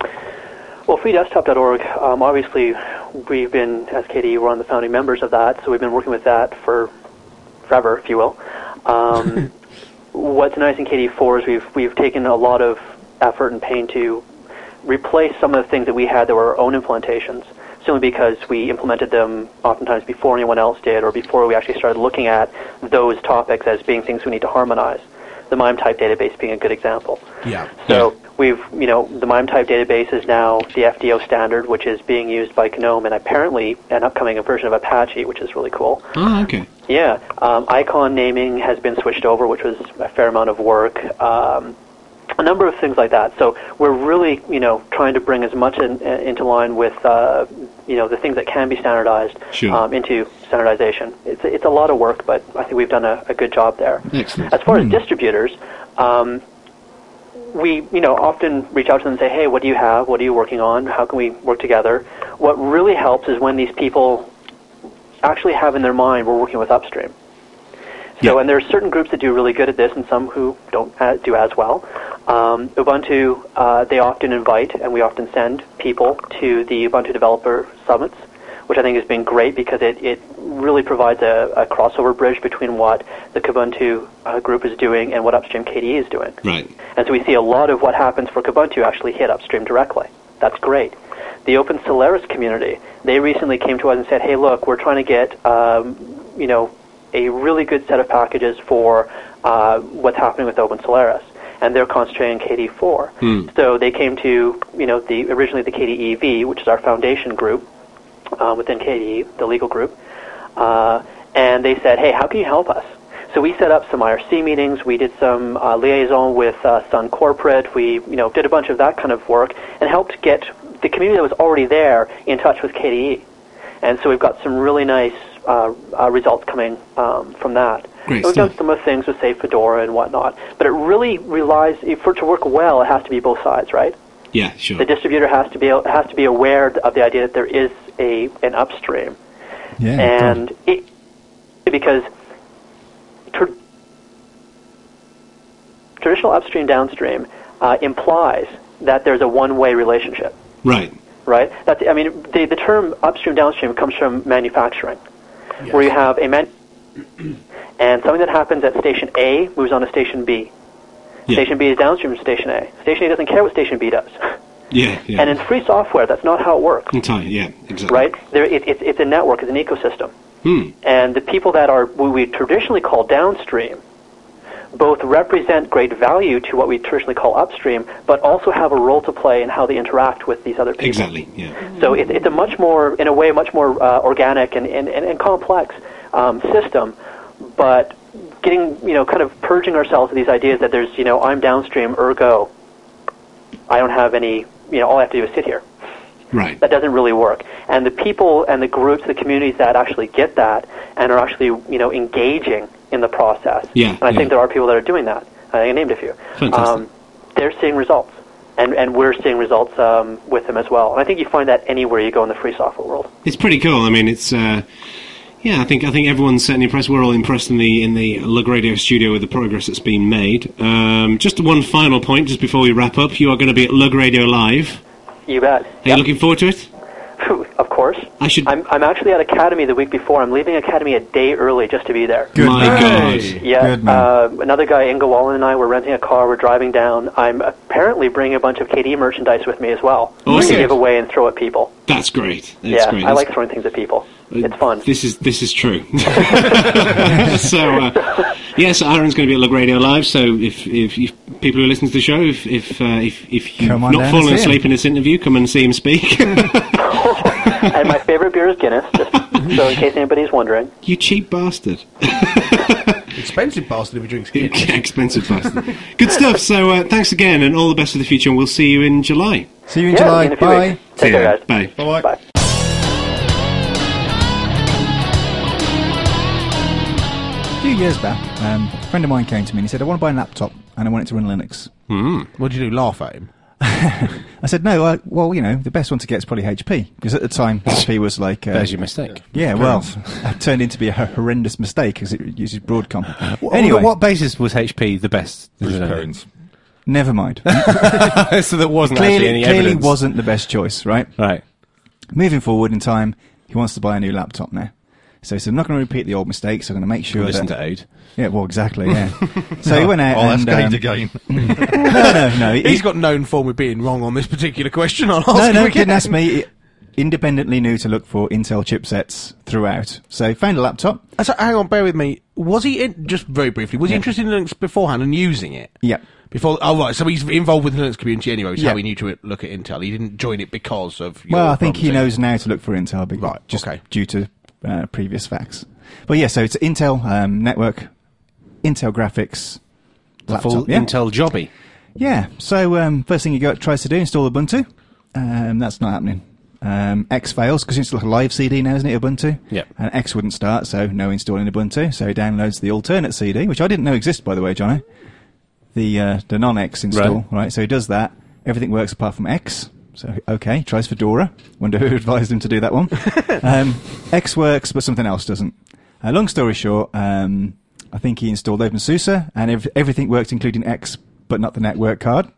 Well, free desktop dot org, um, obviously, we've been, as K D E, we're one of the founding members of that, so we've been working with that for forever, if you will. Um, what's nice in K D E four is we've we've taken a lot of effort and pain to replace some of the things that we had that were our own implementations, simply because we implemented them oftentimes before anyone else did, or before we actually started looking at those topics as being things we need to harmonize. The MIME type database being a good example. Yeah. So we've, you know, the MIME type database is now the F D O standard, which is being used by GNOME and apparently an upcoming version of Apache, which is really cool. Oh, okay. Yeah. Um, icon naming has been switched over, which was a fair amount of work. Um, a number of things like that. So we're really, you know, trying to bring as much in, uh, into line with, uh, you know, the things that can be standardized Sure. um, into standardization. It's it's a lot of work, but I think we've done a, a good job there. Excellent. As far as distributors, um, we, you know, often reach out to them and say, hey, what do you have? What are you working on? How can we work together? What really helps is when these people actually have in their mind we're working with upstream. So, Yeah. and there are certain groups that do really good at this and some who don't uh, do as well. Um, Ubuntu, uh, they often invite, and we often send people to the Ubuntu Developer Summits, which I think has been great because it, it really provides a, a crossover bridge between what the Kubuntu uh, group is doing and what Upstream K D E is doing. Right. And so we see a lot of what happens for Kubuntu actually hit Upstream directly. That's great. The Open Solaris community, they recently came to us and said, hey, look, we're trying to get, um, you know, a really good set of packages for uh, what's happening with Open Solaris. And they're concentrating K D E four. Hmm. So they came to, you know, the originally the K D E V, which is our foundation group uh, within K D E, the legal group, uh, and they said, hey, how can you help us? So we set up some I R C meetings. We did some uh, liaison with uh, Sun Corporate. We, you know, did a bunch of that kind of work and helped get the community that was already there in touch with K D E. And so we've got some really nice uh, uh, results coming um, from that. Great And we've stuff. done some of the things with, say, Fedora and whatnot. But it really relies, for it to work well, it has to be both sides, right? Yeah, sure. The distributor has to be has to be aware of the idea that there is a an upstream, Yeah. and it, because tr- traditional upstream downstream uh, implies that there's a one-way relationship, Right. right? That's I mean the the term upstream downstream comes from manufacturing, Yes. where you have a man and something that happens at station A moves on to station B. Yeah. Station B is downstream from station A. Station A doesn't care what station B does. Yeah, yeah. And in free software, that's not how it works, Entirely, yeah, exactly. right? There, it, it, it's a network, it's an ecosystem. Hmm. And the people that are what we traditionally call downstream both represent great value to what we traditionally call upstream, but also have a role to play in how they interact with these other people. Exactly, yeah. So it, it's a much more, in a way, much more uh, organic and, and, and, and complex um, system, but getting, you know, kind of purging ourselves of these ideas that there's, you know, I'm downstream, ergo, I don't have any, you know, all I have to do is sit here. Right. That doesn't really work. And the people and the groups, the communities that actually get that and are actually, you know, engaging in the process. Yeah, And I yeah. think there are people that are doing that. I named a few. Fantastic. they're seeing results. And, and we're seeing results um, with them as well. And I think you find that anywhere you go in the free software world. It's pretty cool. I mean, it's uh, yeah. I think I think everyone's certainly impressed. We're all impressed in the in the Lug Radio studio with the progress that's been made. Um, just one final point, just before we wrap up. You are going to be at Lug Radio Live. You bet. Are you looking forward to it? Of course. I should. I'm, I'm actually at Academy the week before. I'm leaving Academy a day early just to be there. Good My man. God. Yeah, Good man. uh, another guy, Inga Wallen, and I were renting a car. We're driving down. I'm apparently bringing a bunch of K D E merchandise with me as well Awesome. to give away and throw at people. That's great. That's yeah, great. I That's- like throwing things at people. It's fun. This is this is true. so uh, yes, Aaron's going to be at Lug Radio Live. So if, if if people who listen to the show, if if uh, if, if you've Come on not down fallen and see asleep him. in this interview, come and see him speak. And my favorite beer is Guinness, just so in case anybody's wondering. You cheap bastard. Expensive bastard if he drinks Guinness. Expensive bastard. Good stuff. So uh, thanks again, and all the best for the future. And we'll see you in July. See you in Yeah, July. in a few Bye. weeks. Take care, guys. Bye. Bye-bye. Bye. A few years back, um, a friend of mine came to me and he said, I want to buy a laptop and I want it to run Linux. What did you do, laugh at him? I said, no, I, well, you know, the best one to get is probably H P, because at the time, H P was like... Uh, There's your mistake. Yeah, well, it turned into be a horrendous mistake, because it uses Broadcom. Well, Anyway, on what basis was H P the best? Bruce Perrins. never mind. So there wasn't clearly actually any clearly evidence. wasn't the best choice, right? Right. Moving forward in time, he wants to buy a new laptop now. So he said, I'm not going to repeat the old mistakes, I'm going to make sure Listen that... to Aid. Yeah, well, exactly, yeah. So he went out Oh, and... that's um, Aid again. no, no, no. he- He's got known for me being wrong on this particular question. I'll ask No, him no, again. didn't ask me. He independently knew to look for Intel chipsets throughout. So found a laptop. Uh, So, hang on, bear with me. Was he, in, just very briefly, was he Yeah. interested in Linux beforehand and using it? Yeah. Before, oh right, so he's involved with the Linux community anyway, which is Yeah. how he knew to it, look at Intel. He didn't join it because of your Well, I think he problems. knows now to look for Intel, but Right, just okay. due to uh, previous facts. But yeah, so it's Intel um, network, Intel graphics, The laptop. full yeah. Intel jobby. Yeah. So um, first thing he go, tries to do, install Ubuntu. Um, that's not happening. Um, X fails because it's like a live C D now, isn't it, Ubuntu? Yeah. And X wouldn't start, so no installing Ubuntu. So he downloads the alternate C D, which I didn't know existed, by the way, Johnny. The uh, the non-X install, Right. right? So he does that. Everything works apart from X. So okay, tries Fedora. Wonder who advised him to do that one. um, X works, but something else doesn't. Uh, long story short, um, I think he installed OpenSUSE, and ev- everything worked, including X, but not the network card.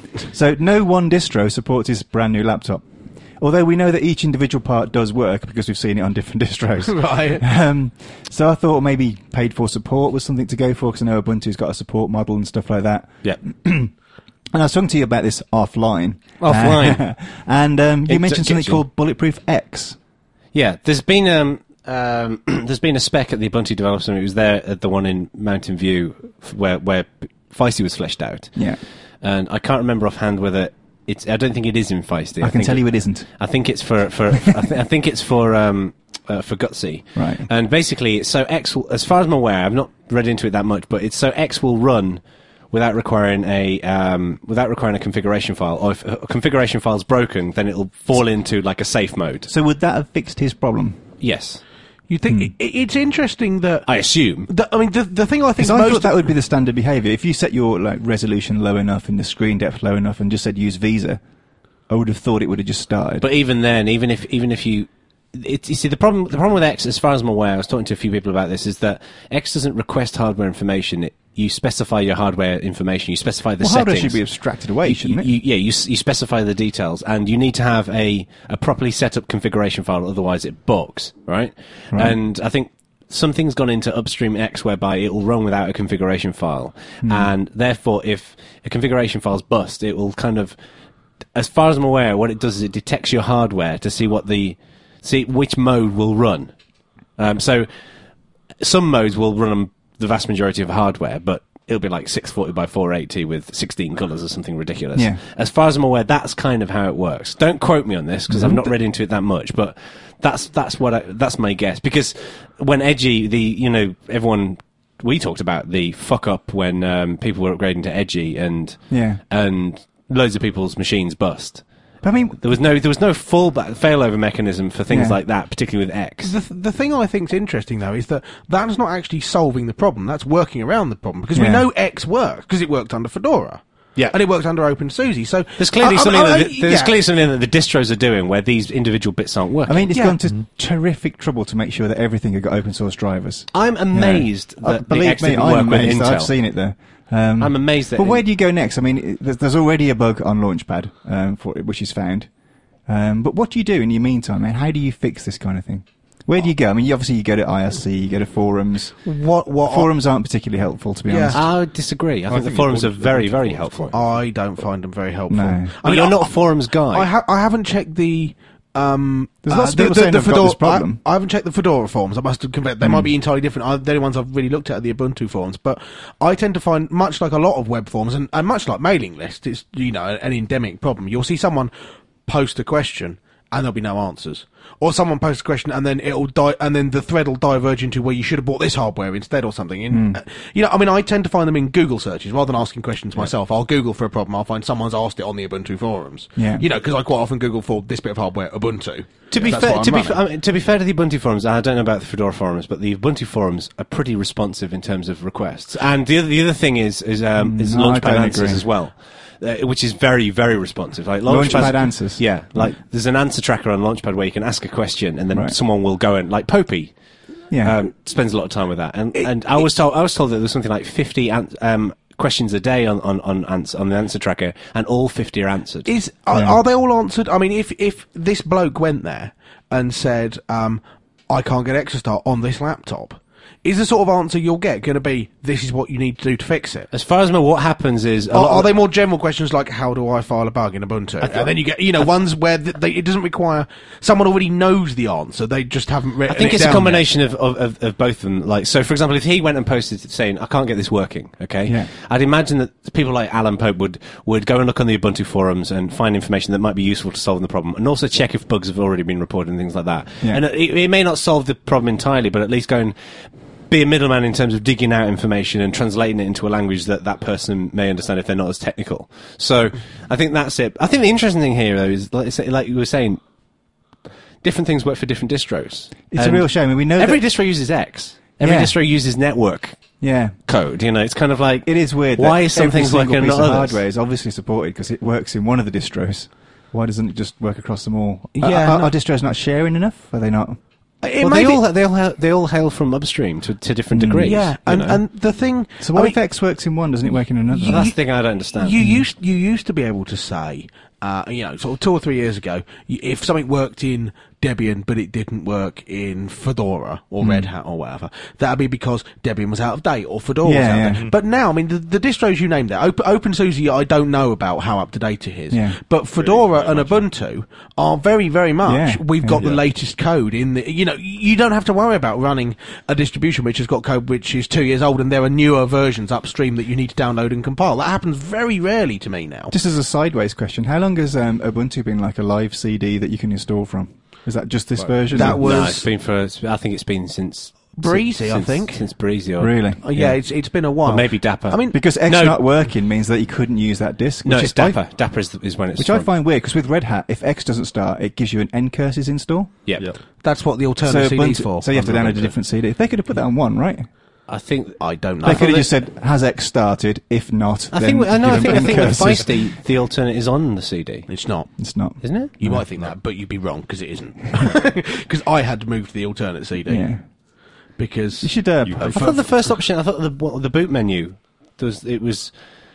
So no one distro supports his brand new laptop. Although we know that each individual part does work because we've seen it on different distros. Right. Um, so I thought maybe paid for support was something to go for, because I know Ubuntu's got a support model and stuff like that. Yeah. And I was talking to you about this offline. Offline. Uh, and um, you It mentioned gets something you. called Bulletproof X. Yeah, there's been um, um, there's been a spec at the Ubuntu Developer Summit. It was there at the one in Mountain View f- where where Feisty was fleshed out. Yeah. And I can't remember offhand whether it's. I don't think it is in Feisty. I, can think tell it, you it isn't. I think it's for for. I, th- I think it's for um uh, for Gutsy. Right. And basically, it's so X. Will, as far as I'm aware, I've not read into it that much, but it's so X will run without requiring a um, without requiring a configuration file. Or if a configuration file is broken, then it'll fall into like a safe mode. So would that have fixed his problem? Yes, You think it, it's interesting that I assume. the, I mean the the thing I think Because I most thought that would be the standard behaviour. If you set your like resolution low enough and the screen depth low enough and just said use Visa, I would have thought it would have just started. But even then, even if even if you, it, you see the problem. The problem with X, as far as I'm aware, I was talking to a few people about this, is that X doesn't request hardware information. It, you specify your hardware information. You specify the well, hardware settings. should be abstracted away, shouldn't it? You, yeah, you, s- you specify the details, and you need to have a, a properly set up configuration file, otherwise it bugs, right? Right. And I think something's gone into upstream X whereby it will run without a configuration file, Hmm. and therefore, if a configuration file's bust, it will kind of, as far as I'm aware, what it does is it detects your hardware to see what the, see which mode will run. Um, so some modes will run on the vast majority of hardware, but it'll be like six forty by four eighty with sixteen colours or something ridiculous. Yeah. As far as I'm aware, that's kind of how it works. Don't quote me on this because I've not read into it that much, but that's that's what I, that's my guess. Because when Edgy, the you know everyone we talked about the fuck up when um, people were upgrading to Edgy and Yeah. and loads of people's machines bust. But I mean, There was no there was no full back failover mechanism for things Yeah. like that, particularly with X. The, the thing I think's interesting though is that that's not actually solving the problem. That's working around the problem because we Yeah. know X works because it worked under Fedora. Yeah. and it worked under OpenSUSE. So There's clearly I- I- something I- that the, there's yeah. clearly something that the distros are doing where these individual bits aren't working. I mean, it's Yeah. gone to terrific trouble to make sure that everything had got open source drivers. I'm amazed You know. Uh, that the believe X me, didn't I'm work with amazed. Intel. I've seen it there. Um, I'm amazed that. But where do you go next? I mean, it- there's, there's already a bug on Launchpad um, for it, which is found. Um, but what do you do in your meantime, man? How do you fix this kind of thing? Where do you go? I mean, you, obviously you go to I R C, you go to forums. What what Forums aren't particularly helpful, to be Yeah. honest. I would disagree. I, think, think the forums the are very, Ubuntu very forums helpful. quite- I don't find them very helpful. No. I I mean, mean, you're I- not a forums guy. I, ha- I haven't checked the. Um, There's lots of the, people the, saying the they've got Fedora, this problem. I, I haven't checked the Fedora forums. I must confess they might be entirely different. I, they're the ones I've really looked at, are the Ubuntu forums. But I tend to find, much like a lot of web forums, and, and much like mailing lists, it's you know an endemic problem. You'll see someone post a question and there'll be no answers, or someone posts a question and then it'll die, and then the thread will diverge into where you should have bought this hardware instead or something. And, uh, you know, I mean, I tend to find them in Google searches rather than asking questions myself. I'll Google for a problem. I'll find someone's asked it on the Ubuntu forums. Yeah. You know, because I quite often Google for this bit of hardware, Ubuntu. To be That's fair, what to I'm be, running. fa- I mean, to be fair to the Ubuntu forums, I don't know about the Fedora forums, but the Ubuntu forums are pretty responsive in terms of requests. And the other, the other thing is is, um, is No, I Launchpad don't answers agree. as well. uh, which is very, very responsive. Like Launchpad answers. Yeah, like there's an answer tracker on Launchpad where you can ask a question and then Right. someone will go and, like Popey, Yeah. um, spends a lot of time with that. And and I was told I was told that there's something like fifty an- um, questions a day on on on, ans- on the answer tracker, and all fifty are answered. Is are, Yeah. are they all answered? I mean, if if this bloke went there and said, um, "I can't get Exastar on this laptop," is the sort of answer you'll get going to be, "This is what you need to do to fix it"? As far as I know, what happens is a Are, lot are of- they more general questions like, "How do I file a bug in Ubuntu?" And then you get, you know, ones where th- they, it doesn't require someone already knows the answer; they just haven't written. I think it it's a down combination of, of, of, of both of them. Like, so for example, if he went and posted saying, "I can't get this working," okay, Yeah. I'd imagine that people like Alan Pope would, would go and look on the Ubuntu forums and find information that might be useful to solving the problem, and also check if bugs have already been reported and things like that. Yeah. And it, it may not solve the problem entirely, but at least go and be a middleman in terms of digging out information and translating it into a language that that person may understand if they're not as technical. So I think that's it. I think the interesting thing here, though, is like, say- like you were saying, different things work for different distros. It's a And real shame. I mean, we know every that, distro uses X. Every Yeah. distro uses network yeah. code. You know, it's kind of like It is weird. Why that is some every things single working and piece not of others? hardware is obviously supported because it works in one of the distros. Why doesn't it just work across them all? Are- Yeah, are, no. are distros not sharing enough? Are they not? It Well, may they be- all they all hail, they all hail from upstream to, to different Mm. degrees. yeah, you and know? and the thing. So I what mean, if X works in one? Doesn't it work in another? Well, that's the thing I don't understand. You used you used to be able to say, uh, you know, sort of two or three years ago, y- if something worked in Debian but it didn't work in Fedora or Red Hat or whatever, that'd be because Debian was out of date or Fedora was Yeah, out yeah. of date. But now, I mean, the, the distros you named there, Open, OpenSUSE, I don't know about how up to date it is, Yeah. but Fedora very and Ubuntu are very, very much. Yeah, We've got yeah. the latest code in the. You know, you don't have to worry about running a distribution which has got code which is two years old and there are newer versions upstream that you need to download and compile. That happens very rarely to me now. Just as a sideways question, how long has um, Ubuntu been like a live C D that you can install from? Is that just this version? That or- was- no, it's been for. I think it's been since Breezy, I since- think. since Breezy. Or, Really? Oh, yeah, it's it's been a while. Or maybe Dapper. I mean, Because X No. not working means that you couldn't use that disk. no, which it's is- I- Dapper. Dapper is, the, is when it's. Which I from. find weird because with Red Hat, if X doesn't start, it gives you an N curses install. Yeah. Yep. that's what the So, alternate C D's Ubuntu- for. so you have to on download a Ubuntu. different C D. They could have put that on one, right? I think. I don't know. They could have that- just said, "Has X started? If not, I then think. I know. I give think. them I think with N curses." Feisty, the alternate is on the C D, It's not. It's not. isn't it? You might think that, but you'd be wrong because it isn't. Because I had to move to the alternate C D. Yeah. Because You should. Uh, You put- I thought the first option. I thought the what, the boot menu. There was. It was.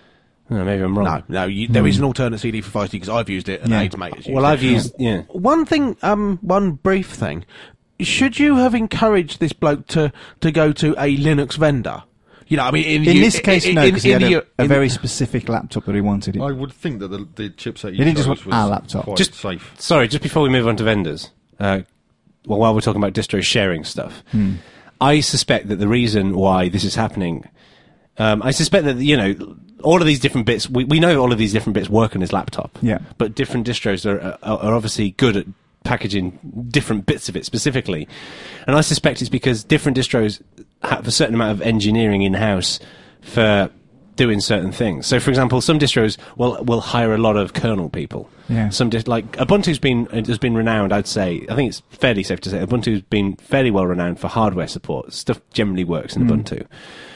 No, maybe I'm wrong. no, no, you, there is an alternate C D for Feisty because I've used it and Yeah. Aids mate has used Well, it. I've used. Yeah. One thing, um, one brief thing. Should you have encouraged this bloke to, to go to a Linux vendor? You know, I mean, in, in you- this case, in, no, in, because he in had the- a, a in- very specific laptop that he wanted. I would think that the, the chipset He didn't just chose want was our laptop. quite Just- safe. Sorry, just before we move on to vendors, uh, well, while we're talking about distro sharing stuff, Hmm. I suspect that the reason why this is happening, um, I suspect that, you know, all of these different bits, we, we know all of these different bits work on his laptop. Yeah. But different distros are, are, are obviously good at packaging different bits of it specifically. And I suspect it's because different distros have a certain amount of engineering in-house for doing certain things. So, for example, some distros will will hire a lot of kernel people. Yeah. Some dis- like Ubuntu's been has been renowned. I'd say I think it's fairly safe to say Ubuntu's been fairly well renowned for hardware support. Stuff generally works in Ubuntu.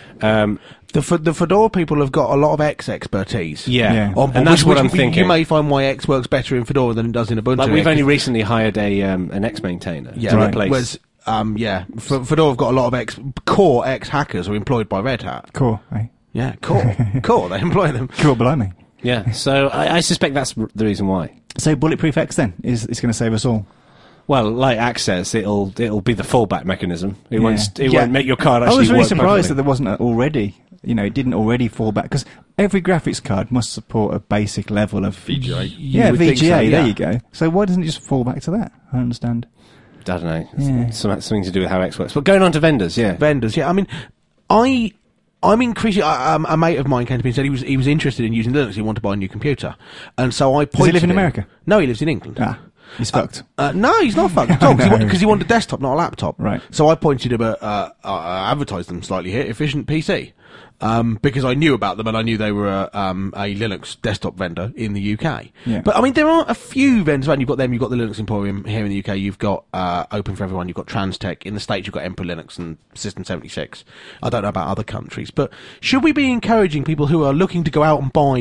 Um, the F- the Fedora people have got a lot of X expertise. yeah, Yeah. On board, and that's which- what I'm which we- thinking. You may find why X works better in Fedora than it does in Ubuntu. like we've yeah, only 'cause- recently hired a um, an X maintainer yeah, to right. replace. Whereas, um, yeah, F- Fedora have got a lot of ex core ex hackers who are employed by Red Hat. Cool. Eh? Yeah, core, core. They employ them. Cool, blimey. Yeah, so I, I suspect that's r- the reason why. So Bulletproof X then is it's going to save us all. Well, like Access, it'll it'll be the fallback mechanism. It Yeah. won't it Yeah. won't make your card I actually was really work surprised perfectly. that there wasn't a- already. You know, it didn't already fall back because every graphics card must support a basic level of V G A. Yeah, would think V G A. so, There yeah. you go. So why doesn't it just fall back to that? I don't understand. I don't know. Yeah. It's some, something to do with how X works. But going on to vendors, yeah. Vendors, yeah. I mean, I. I'm increasing. I- Um, a mate of mine came to me and said he was he was interested in using Linux. He wanted to buy a new computer, and so I pointed. he live in him- America? No, he lives in England. Ah, he's fucked. Uh, no, he's not fucked at all because he, No. wa- 'cause he wanted a desktop, not a laptop. Right. So I pointed him at, uh, uh, advertised them slightly here, Efficient P C, um, because I knew about them and I knew they were a, um, a Linux desktop vendor in the U K. Yeah. But I mean, there are a few vendors around. You've got them. You've got the Linux Emporium here in the U K. You've got uh, Open for Everyone. You've got Transtech in the States. You've got Emperor Linux and System seventy-six. I don't know about other countries, but should we be encouraging people who are looking to go out and buy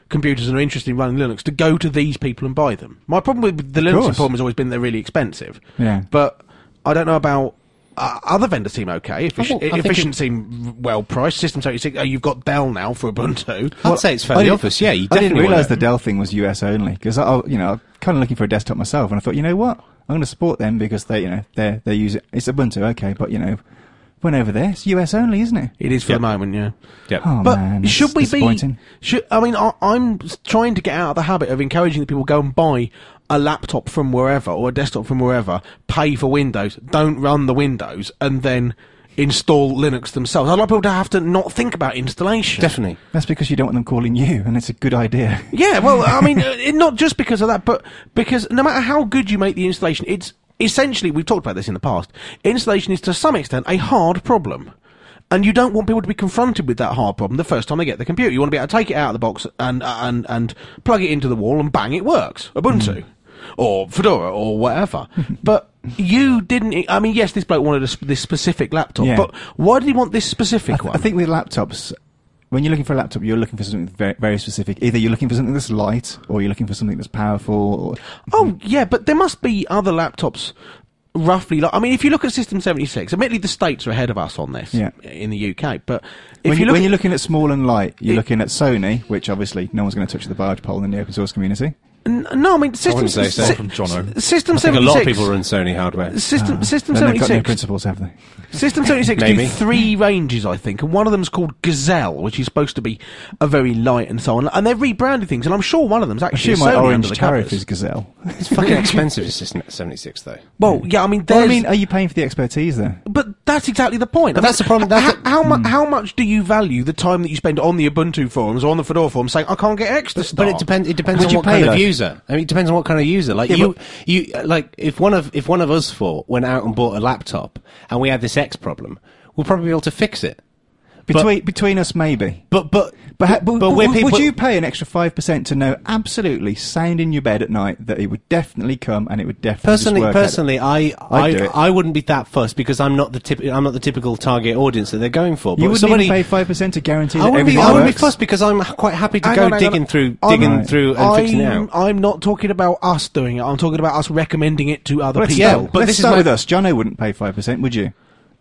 computers and are interested in running Linux to go to these people and buy them. My problem with the Linux course. problem has always been they're really expensive. Yeah. But I don't know about uh, other vendors seem okay. Effici- Oh, I think efficient it- seem well priced. System seventy-six. Oh, you've got Dell now for Ubuntu. I'd say it's I fairly didn't- obvious. Yeah, you I definitely didn't realise wanna- the Dell thing was U S only because I, I- you know, I'm kind of looking for a desktop myself, and I thought, you know what, I'm going to support them because they, you know, they they use it. It's Ubuntu, okay, but you know, went over there. It's U S only, isn't it? It is for Yep. the moment, yeah. Yep. Oh But man, it's should we be? disappointing. Should I mean? I, I'm s- trying to get out of the habit of encouraging that people go and buy a laptop from wherever or a desktop from wherever, pay for Windows, don't run the Windows, and then install Linux themselves. I'd like people to have to not think about installation. Definitely. That's because you don't want them calling you, and it's a good idea. Yeah, well, I mean, uh, it, not just because of that, but because no matter how good you make the installation, it's essentially, we've talked about this in the past, installation is to some extent a hard problem. And you don't want people to be confronted with that hard problem the first time they get the computer. You want to be able to take it out of the box and and and plug it into the wall and bang, it works. Ubuntu. Or Fedora, or whatever. But you didn't, I mean, yes, this bloke wanted a, sp- this specific laptop, Yeah. but why did he want this specific I, th- one? I think with laptops, when you're looking for a laptop, you're looking for something very, very specific. Either you're looking for something that's light, or you're looking for something that's powerful. Or, Oh, yeah, but there must be other laptops roughly like... I mean, if you look at System seventy-six, admittedly the States are ahead of us on this Yeah. in the U K, but if when, you you, look when at, you're looking at small and light, you're It- looking at Sony, which obviously no one's going to touch the barge pole in the open source community. N- no, I mean, System... wouldn't say so. si- From Jono. System I think a seventy-six... lot of people run Sony hardware. System, System Then they've got no seventy-six... principles, have they? System seventy-six Maybe. do three ranges, I think, and one of them's called Gazelle, which is supposed to be a very light and so on. And they've rebranded things, and I'm sure one of them's I actually assume my Sony orange under the tariff covers. is Gazelle. It's fucking expensive, it's System seventy-six, though. Well, yeah, I mean, Well, there's... I mean, are you paying for the expertise there? But that's exactly the point. But that's the problem, that's How, the- how, mu- how much do you value the time that you spend on the Ubuntu forums or on the Fedora forums saying, I can't get X to start? But it depends. It depends Would on you what pay kind of that? user. I mean, it depends on what kind of user. Like Yeah, you, you like if one of if one of us four went out and bought a laptop and we had this X problem, we'll probably be able to fix it. Between between us, maybe. But but But, ha- but, but but we're would people. you pay an extra five percent to know absolutely sound in your bed at night that it would definitely come and it would definitely Personally, just work personally, I I, do it. I wouldn't be that fussed because I'm not the tip, I'm not the typical target audience that they're going for. Out? But You wouldn't somebody, even pay five percent to guarantee I that wouldn't be, everything I wouldn't be works? fussed because I'm quite happy to Hang go on, hang digging on. through, I'm- digging Right. through and fixing it I'm, out. I'm not talking about us doing it. I'm talking about us recommending it to other Let's people. yeah, start, but let's this is start my- with us. Jono wouldn't pay five percent, would you?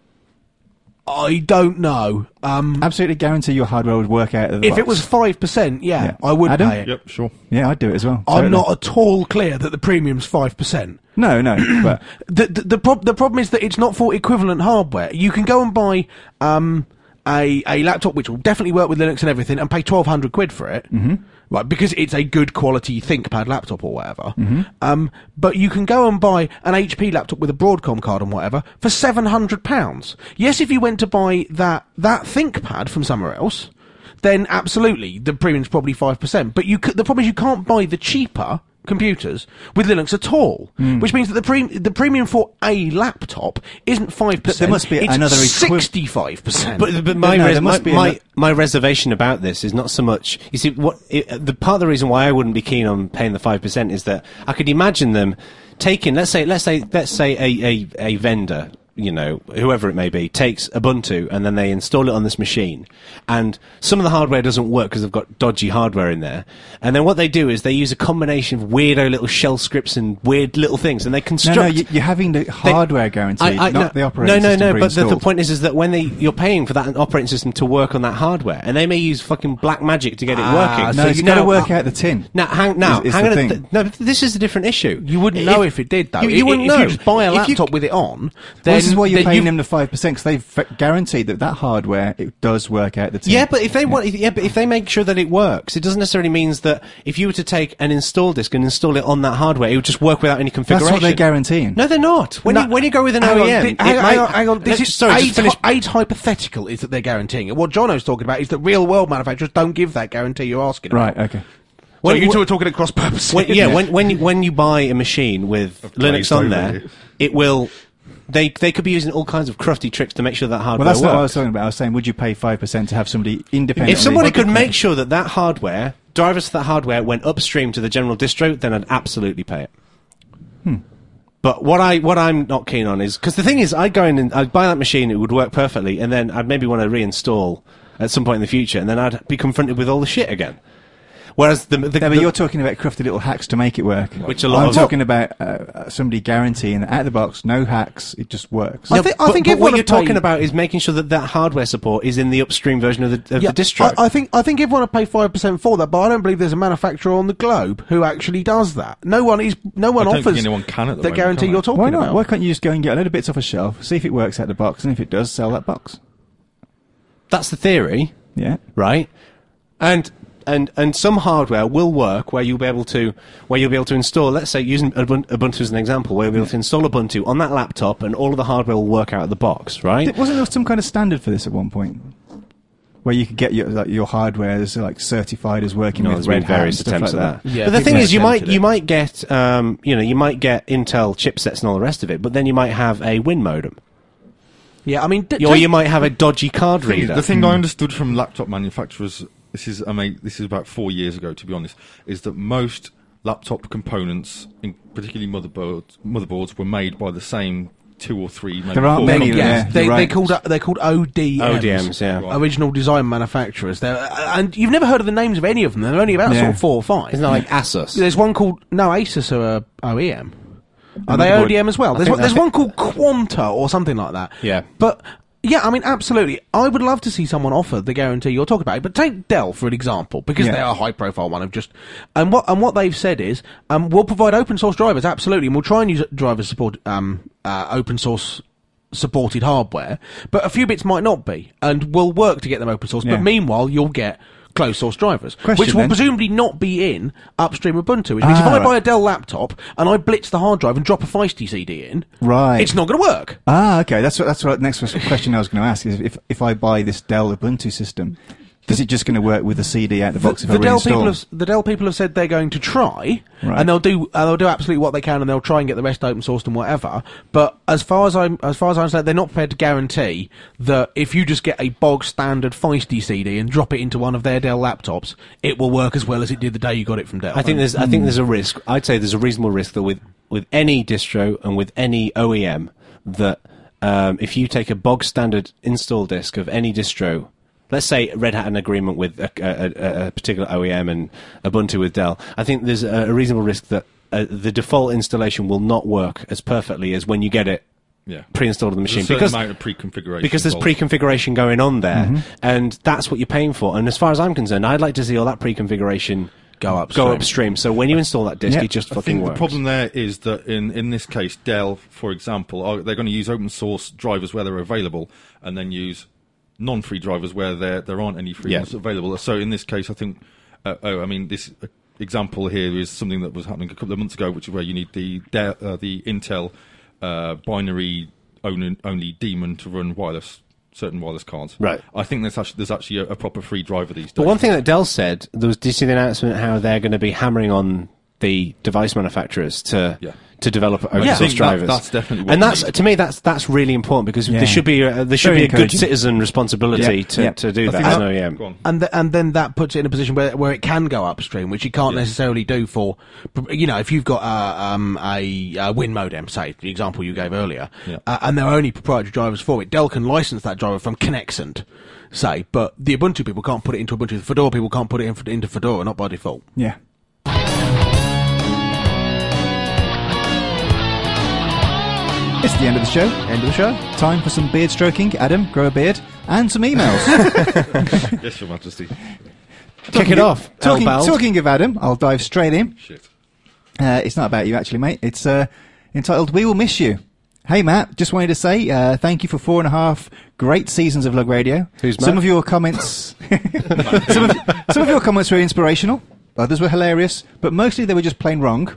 I don't know. Um, Absolutely guarantee your hardware would work out of the if box. it was five percent, yeah, Yeah. I would Adam? pay it. Yep, sure. Yeah, I'd do it as well. I'm Totally. not at all clear that the premium's five percent. No, no, but The the the, prob- the problem is that it's not for equivalent hardware. You can go and buy um, a a laptop which will definitely work with Linux and everything, and pay twelve hundred quid for it, mm-hmm. right? Because it's a good quality ThinkPad laptop or whatever. Mm-hmm. Um, but you can go and buy an H P laptop with a Broadcom card and whatever for seven hundred pounds. Yes, if you went to buy that that ThinkPad from somewhere else, then absolutely the premium's probably five percent. But you c- the problem is you can't buy the cheaper computers with Linux at all, Hmm. which means that the pre- the premium for a laptop isn't five percent. there must be it's another equiv- sixty-five percent. But, but my, No, res- there my, must be my, ano- my reservation about this is not so much. You see, what it, the part of the reason why I wouldn't be keen on paying the five percent is that I could imagine them taking, let's say, let's say, let's say a, a, a vendor, you know, whoever it may be, takes Ubuntu and then they install it on this machine, and some of the hardware doesn't work because they've got dodgy hardware in there. And then what they do is they use a combination of weirdo little shell scripts and weird little things, and they no, construct. no, you, you're having the hardware guaranteed, I- I- not no, the operating no, system. No, no, but the, the pre-installed. point is, is that when they you're paying for that operating system to work on that hardware, and they may use fucking black magic to get it Ah, working. No, so it's you got to know- work out the tin. Now, hang, now, is- is hang the on. a thing. th- no, but this is a different issue. you wouldn't know if it did, though. You, I- you wouldn't if know. you just buy a If you- laptop with it on, then Well, this is why you're then paying you've- them the five percent because they've f- guaranteed that that hardware it does work out the tin. Yeah, but if they want, if, yeah, but if they make sure that it works, it doesn't necessarily means that if you were to take an install disk and install it on that hardware, it would just work without any configuration. that's what they're guaranteeing. No, they're not. When No, you when you go with an hang O on, E M, thi- it hang, on, might- hang on, hang on. This let's- is sorry, eight, just finish. hy- eight hypothetical is that they're guaranteeing it. What Jono's talking about is that real world manufacturers don't give that guarantee you're asking about. Right, okay. Well, When- you two when- are talking at cross purposes. When, yeah, when when you, when you buy a machine with glazed Linux on over there, it. it will. They they could be using all kinds of crufty tricks to make sure that hardware Well, that's works. what I was talking about. I was saying, would you pay five percent to have somebody independently? If somebody could make sure that that hardware, drivers to that hardware, went upstream to the general distro, then I'd absolutely pay it. Hmm. But what I what I'm not keen on is because the thing is, I'd go in and I'd buy that machine, it would work perfectly, and then I'd maybe want to reinstall at some point in the future, and then I'd be confronted with all the shit again. Whereas the, the, No, but the you're talking about crafty little hacks to make it work. Which a lot I'm of- talking about uh, somebody guaranteeing that out of the box, no hacks, it just works. I think- but, think but everyone what you're would pay- talking about is making sure that that hardware support is in the upstream version of the, of Yeah, the distro. I, I think I think everyone would pay five percent for that, but I don't believe there's a manufacturer on the globe who actually does that. No one is. No one I don't offers think anyone can at the the moment, guarantee can you're they? talking Why not? about. Why can't you just go and get a load of bits off a shelf, see if it works out of the box, and if it does, sell that box? That's the theory, Yeah. right? And and and some hardware will work where you'll be able to where you'll be able to install. Let's say using Ubun- Ubuntu as an example, where you'll be able to install Ubuntu on that laptop, and all of the hardware will work out of the box, right? Th- Wasn't there some kind of standard for this at one point? Where you could get your like, your hardware as like certified as working No, with there's Red been Hat various and stuff attempts like at that. Yeah, but the people thing is, you might attempted you it. might get um, you know you might get Intel chipsets and all the rest of it, but then you might have a Win modem, Yeah, I mean, d- or take- you might have a dodgy card The thing, reader. the thing I understood from laptop manufacturers, this is I mean, this is about four years ago, to be honest, is that most laptop components, in particularly motherboards, motherboards, were made by the same two or three. Maybe There aren't four many, companies. yeah, yeah, they you're they right. called they're called O D Ms. O D Ms, yeah. Right. Original design manufacturers. They're, uh, and you've never heard of the names of any of them. They're only about Yeah. sort of four or five. Isn't that like Asus? There's one called no Asus are uh, O E M. Are they motherboard- O D M as well? I There's think one, there's that's one called Quanta or something like that. Yeah. But yeah, I mean, absolutely. I would love to see someone offer the guarantee you're talking about. But take Dell for an example, because Yeah. they are a high-profile one of just and what and what they've said is um, we'll provide open source drivers absolutely, and we'll try and use drivers support um, uh, open source supported hardware, but a few bits might not be, and we'll work to get them open source. Yeah. But meanwhile, you'll get closed source drivers, Question which will then. presumably not be in upstream Ubuntu. Which means Ah, if I right. buy a Dell laptop and I blitz the hard drive and drop a Feisty C D in, Right. it's not going to work. Ah, okay. That's what. That's what. Next question I was going to ask is if if I buy this Dell Ubuntu system, is it just going to work with the C D out the box the, if the I Dell reinstall? people have the Dell people have said they're going to try, Right. and they'll do uh, they'll do absolutely what they can, and they'll try and get the rest open sourced and whatever. But as far as I'm as far as I understand, they're not prepared to guarantee that if you just get a bog standard Feisty C D and drop it into one of their Dell laptops, it will work as well as it did the day you got it from Dell. I think there's I think there's a risk. I'd say there's a reasonable risk that with with any distro and with any O E M that um, if you take a bog standard install disk of any distro, let's say Red Hat had an agreement with a, a, a, a particular O E M and Ubuntu with Dell, I think there's a, a reasonable risk that uh, the default installation will not work as perfectly as when you get it Yeah. pre-installed on the There's machine a certain because amount of pre-configuration because there's involved. pre-configuration going on there, and that's what you're paying for. And as far as I'm concerned, I'd like to see all that pre-configuration Go upstream. Go upstream. So when you install that disk, Yeah. it just I fucking think works. the problem there is that in, in this case, Dell, for example, are, they're going to use open source drivers where they're available, and then use non-free drivers where there there aren't any free Yeah. ones available. So in this case, I think, uh, oh, I mean, this uh, example here is something that was happening a couple of months ago, which is where you need the Dell, uh, the Intel uh, binary only, only daemon to run wireless. Certain wireless cards. Right. I think there's actually, there's actually a, a proper free driver these days. But one thing that Dell said, there was, did you see the announcement how they're going to be hammering on the device manufacturers to Yeah. to develop open I source think that- drivers? that's definitely what and we that's need. to me that's that's really important because Yeah. there should be a, there should Very be a good encouraging. citizen responsibility Yeah. to, Yeah. to do I that think as an that- O E M. Go on. And th- and then that puts it in a position where where it can go upstream, which you can't Yeah. necessarily do for, you know, if you've got uh, um, a, a Win modem, say the example you gave earlier, Yeah. uh, and there are only proprietary drivers for it. Dell can license that driver from Connexent, say, but the Ubuntu people can't put it into Ubuntu. The Fedora people can't put it in, into Fedora, not by default. Yeah. It's the end of the show. End of the show. Time for some beard stroking. Adam, grow a beard. And some emails. Yes, Your Majesty. Kick it off. Talking, Elbald. talking of Adam, I'll dive straight in. Shit. Uh, it's not about you, actually, mate. It's uh, entitled "We Will Miss You." Hey, Matt. Just wanted to say uh, thank you for four and a half great seasons of Lug Radio. Who's some Matt? of your comments? some, of, some of your comments were inspirational. Others were hilarious, but mostly they were just plain wrong.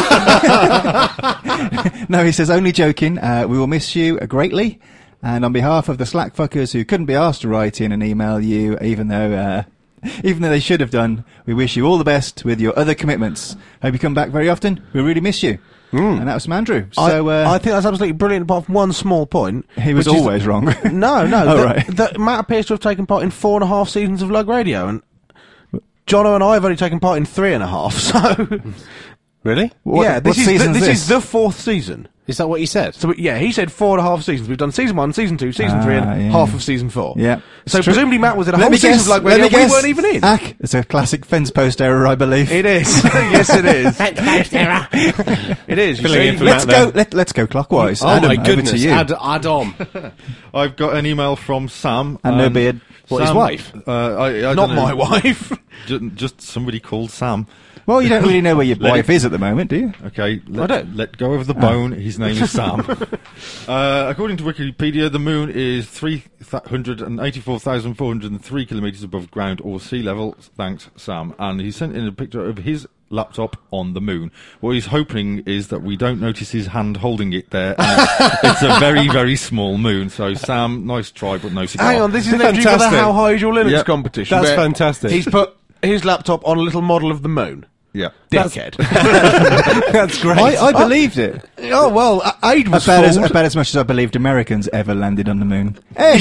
No, he says, only joking. Uh, we will miss you uh, greatly. And on behalf of the slack fuckers who couldn't be asked to write in and email you, even though uh, even though they should have done, we wish you all the best with your other commitments. Hope you come back very often. We really miss you. And that was from Andrew. So I, uh, I think that's absolutely brilliant, apart from one small point. he was which is- always wrong. No, no. Oh, that, right. that Matt appears to have taken part in four and a half seasons of Lug Radio, and Jono and I have only taken part in three and a half. So, Really? What- yeah, this what is season the, is this this? is the fourth season. Is that what you said? So, yeah, he said four and a half seasons. We've done season one, season two, season Ah, three, and yeah. half of season four. Yeah. So It's true. presumably Matt was in a Let whole me season guess. of Lug Let Radio me we guess. weren't even in. Ack, it's a classic fence post error, I believe. It is. Yes, it is. It is. You Filling see? in for Let's Matt go. there. Let, let's go clockwise. Oh Adam, my over goodness. to you. Ad- Adam. I've got an email from Sam. And no beard. What, his Sam- wife? Uh, I, I Not don't know. my wife. Ju- Just somebody called Sam. Well, you don't really know where your Let wife it- is at the moment, do you? Okay, let, don't. let go of the bone. His name is Sam. uh, according to Wikipedia, the moon is three hundred eighty-four thousand four hundred three kilometres above ground or sea level. Thanks, Sam. And he sent in a picture of his laptop on the moon. What he's hoping is that we don't notice his hand holding it there. And it's a very, very small moon. So, Sam, nice try, but no cigar. Hang on, this is an entry for the Fantastic. How High Is Your Linux Yep. competition. That's where fantastic. He's put his laptop on a little model of the moon. Yeah. Dickhead. That's great. I, I believed it. Oh, well, uh, Aid was About as, fooled. about as much as I believed Americans ever landed on the moon.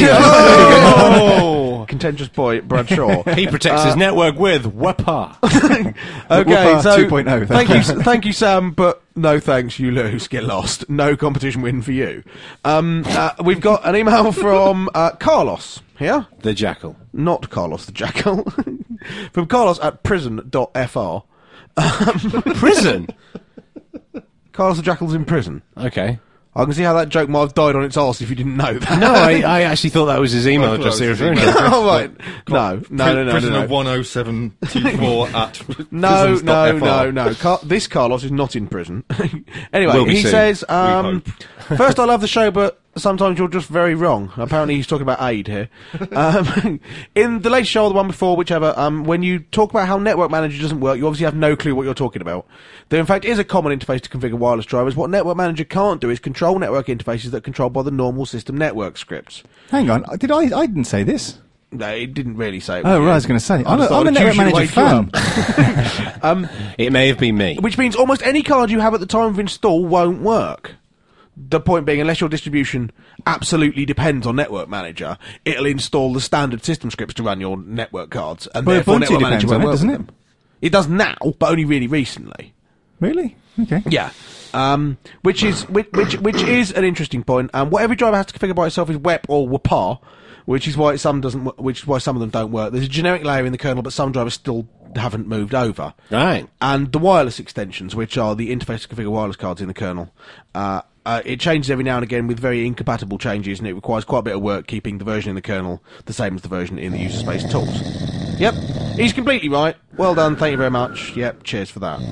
Oh! Contentious boy, Brad Shaw. He protects his network with WAPA. Okay, Whoopa so two point oh, thank thank you, thank you, Sam. But no thanks, you lose. Get lost. No competition win for you. Um, uh, we've got an email from uh, Carlos here, The Jackal. not Carlos the Jackal, from Carlos at prison dot f r. Prison? Carlos the Jackal's in prison. Okay. I can see how that joke might have died on its arse if you didn't know that. No, I, I actually thought that was his email I thought address that he was was his referring to. Oh, right. No, no, no, no, Prisoner no, no. one oh seven two four at No, prisons dot no, f r. no, no. Car- this Carlos is not in prison. Anyway, Will be he soon. says, um, We first, I love the show, but sometimes you're just very wrong. Apparently, he's talking about Aid here. Um, in the latest show or the one before, whichever, um, when you talk about how Network Manager doesn't work, you obviously have no clue what you're talking about. There, in fact, is a common interface to configure wireless drivers. What Network Manager can't do is control network interfaces that are controlled by the normal system network scripts. Hang on, did I? I didn't say this. No, it didn't really say it. Oh, was right, you. I was going to say. I'm a, just I'm a thought I'd Network choose you to Manager wake you fan. It may have been me. Which means almost any card you have at the time of install won't work. The point being, unless your distribution absolutely depends on Network Manager, it'll install the standard system scripts to run your network cards, and Well, therefore Ubuntu Network Manager depends won't on it, work doesn't with it? them. It does now, but only really recently. Really? Okay. Yeah. Um, which is which, which which is an interesting point. And what every driver has to configure by itself is W E P or W P A, which is why some doesn't, wo- which is why some of them don't work. There's a generic layer in the kernel, but some drivers still haven't moved over. Right. And the wireless extensions, which are the interface to configure wireless cards in the kernel, uh, uh, it changes every now and again with very incompatible changes, and it requires quite a bit of work keeping the version in the kernel the same as the version in the user space tools. Yep, he's completely right. Well done, thank you very much. Yep, cheers for that.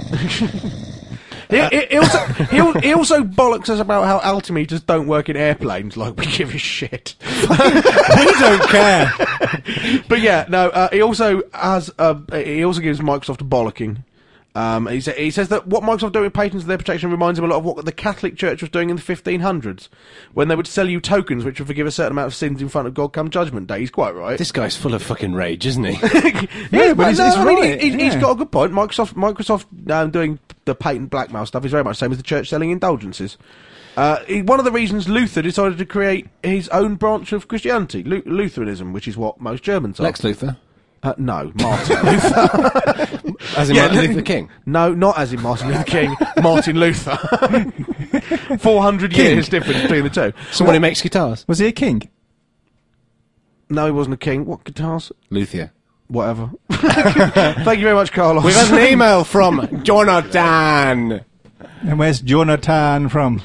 He, he, he, also, he, al- he also bollocks us about how altimeters don't work in airplanes, like we give a shit. We don't care. But yeah, no. Uh, he also has. Uh, he also gives Microsoft a bollocking. Um, he, sa- he says that what Microsoft doing with patents and their protection reminds him a lot of what the Catholic Church was doing in the fifteen hundreds, when they would sell you tokens which would forgive a certain amount of sins in front of God come Judgment Day. He's quite right. This guy's full of fucking rage, isn't he? Yeah, but he's- no, he's I mean, right, he, he's yeah. got a good point. Microsoft, Microsoft um, doing the patent blackmail stuff is very much the same as the church selling indulgences. Uh, he, one of the reasons Luther decided to create his own branch of Christianity, Lu- Lutheranism, which is what most Germans are. Lex Luthor. Uh, no, Martin Luther. As in Yeah, Martin le- Luther King. No, not as in Martin Luther King, Martin Luther. Four hundred King. years difference between the two. Someone who makes guitars. Was he a king? No, he wasn't a king. What guitars? Luthier. Whatever. Thank you very much, Carlos. We've had an email from Jonathan. And where's Jonathan from?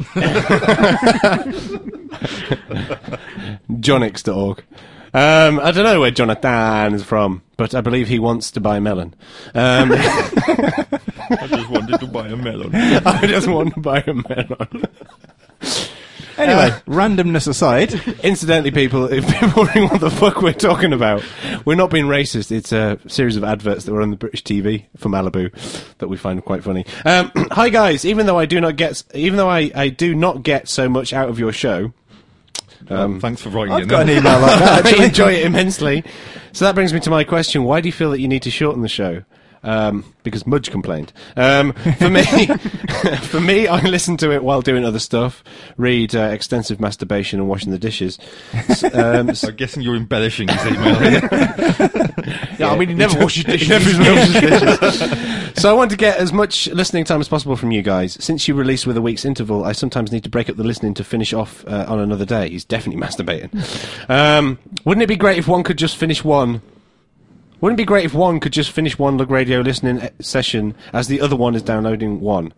Jonix dot org. Um, I don't know where Jonathan is from, but I believe he wants to buy a melon. Um, I just wanted to buy a melon. I just want to buy a melon. Anyway, randomness aside, Incidentally, people, if people are wondering what the fuck we're talking about, we're not being racist. It's a series of adverts that were on the British T V for Malibu that we find quite funny. Um, hi guys, even though I do not get, even though I, I do not get so much out of your show, Um, thanks for writing I've in. got an then. email like that. I Actually. enjoy it immensely. So that brings me to my question: why do you feel that you need to shorten the show? Um, because Mudge complained. Um, for me, for me, I listen to it while doing other stuff, read uh, extensive masturbation and washing the dishes. S- um, s- I'm guessing you're embellishing his email here. Yeah, I mean, he never washes dishes. So I want to get as much listening time as possible from you guys. Since you release with a week's interval, I sometimes need to break up the listening to finish off uh, on another day. He's definitely masturbating. Um, wouldn't it be great if one could just finish one? Wouldn't it be great if one could just finish one Lug Radio listening e- session as the other one is downloading one?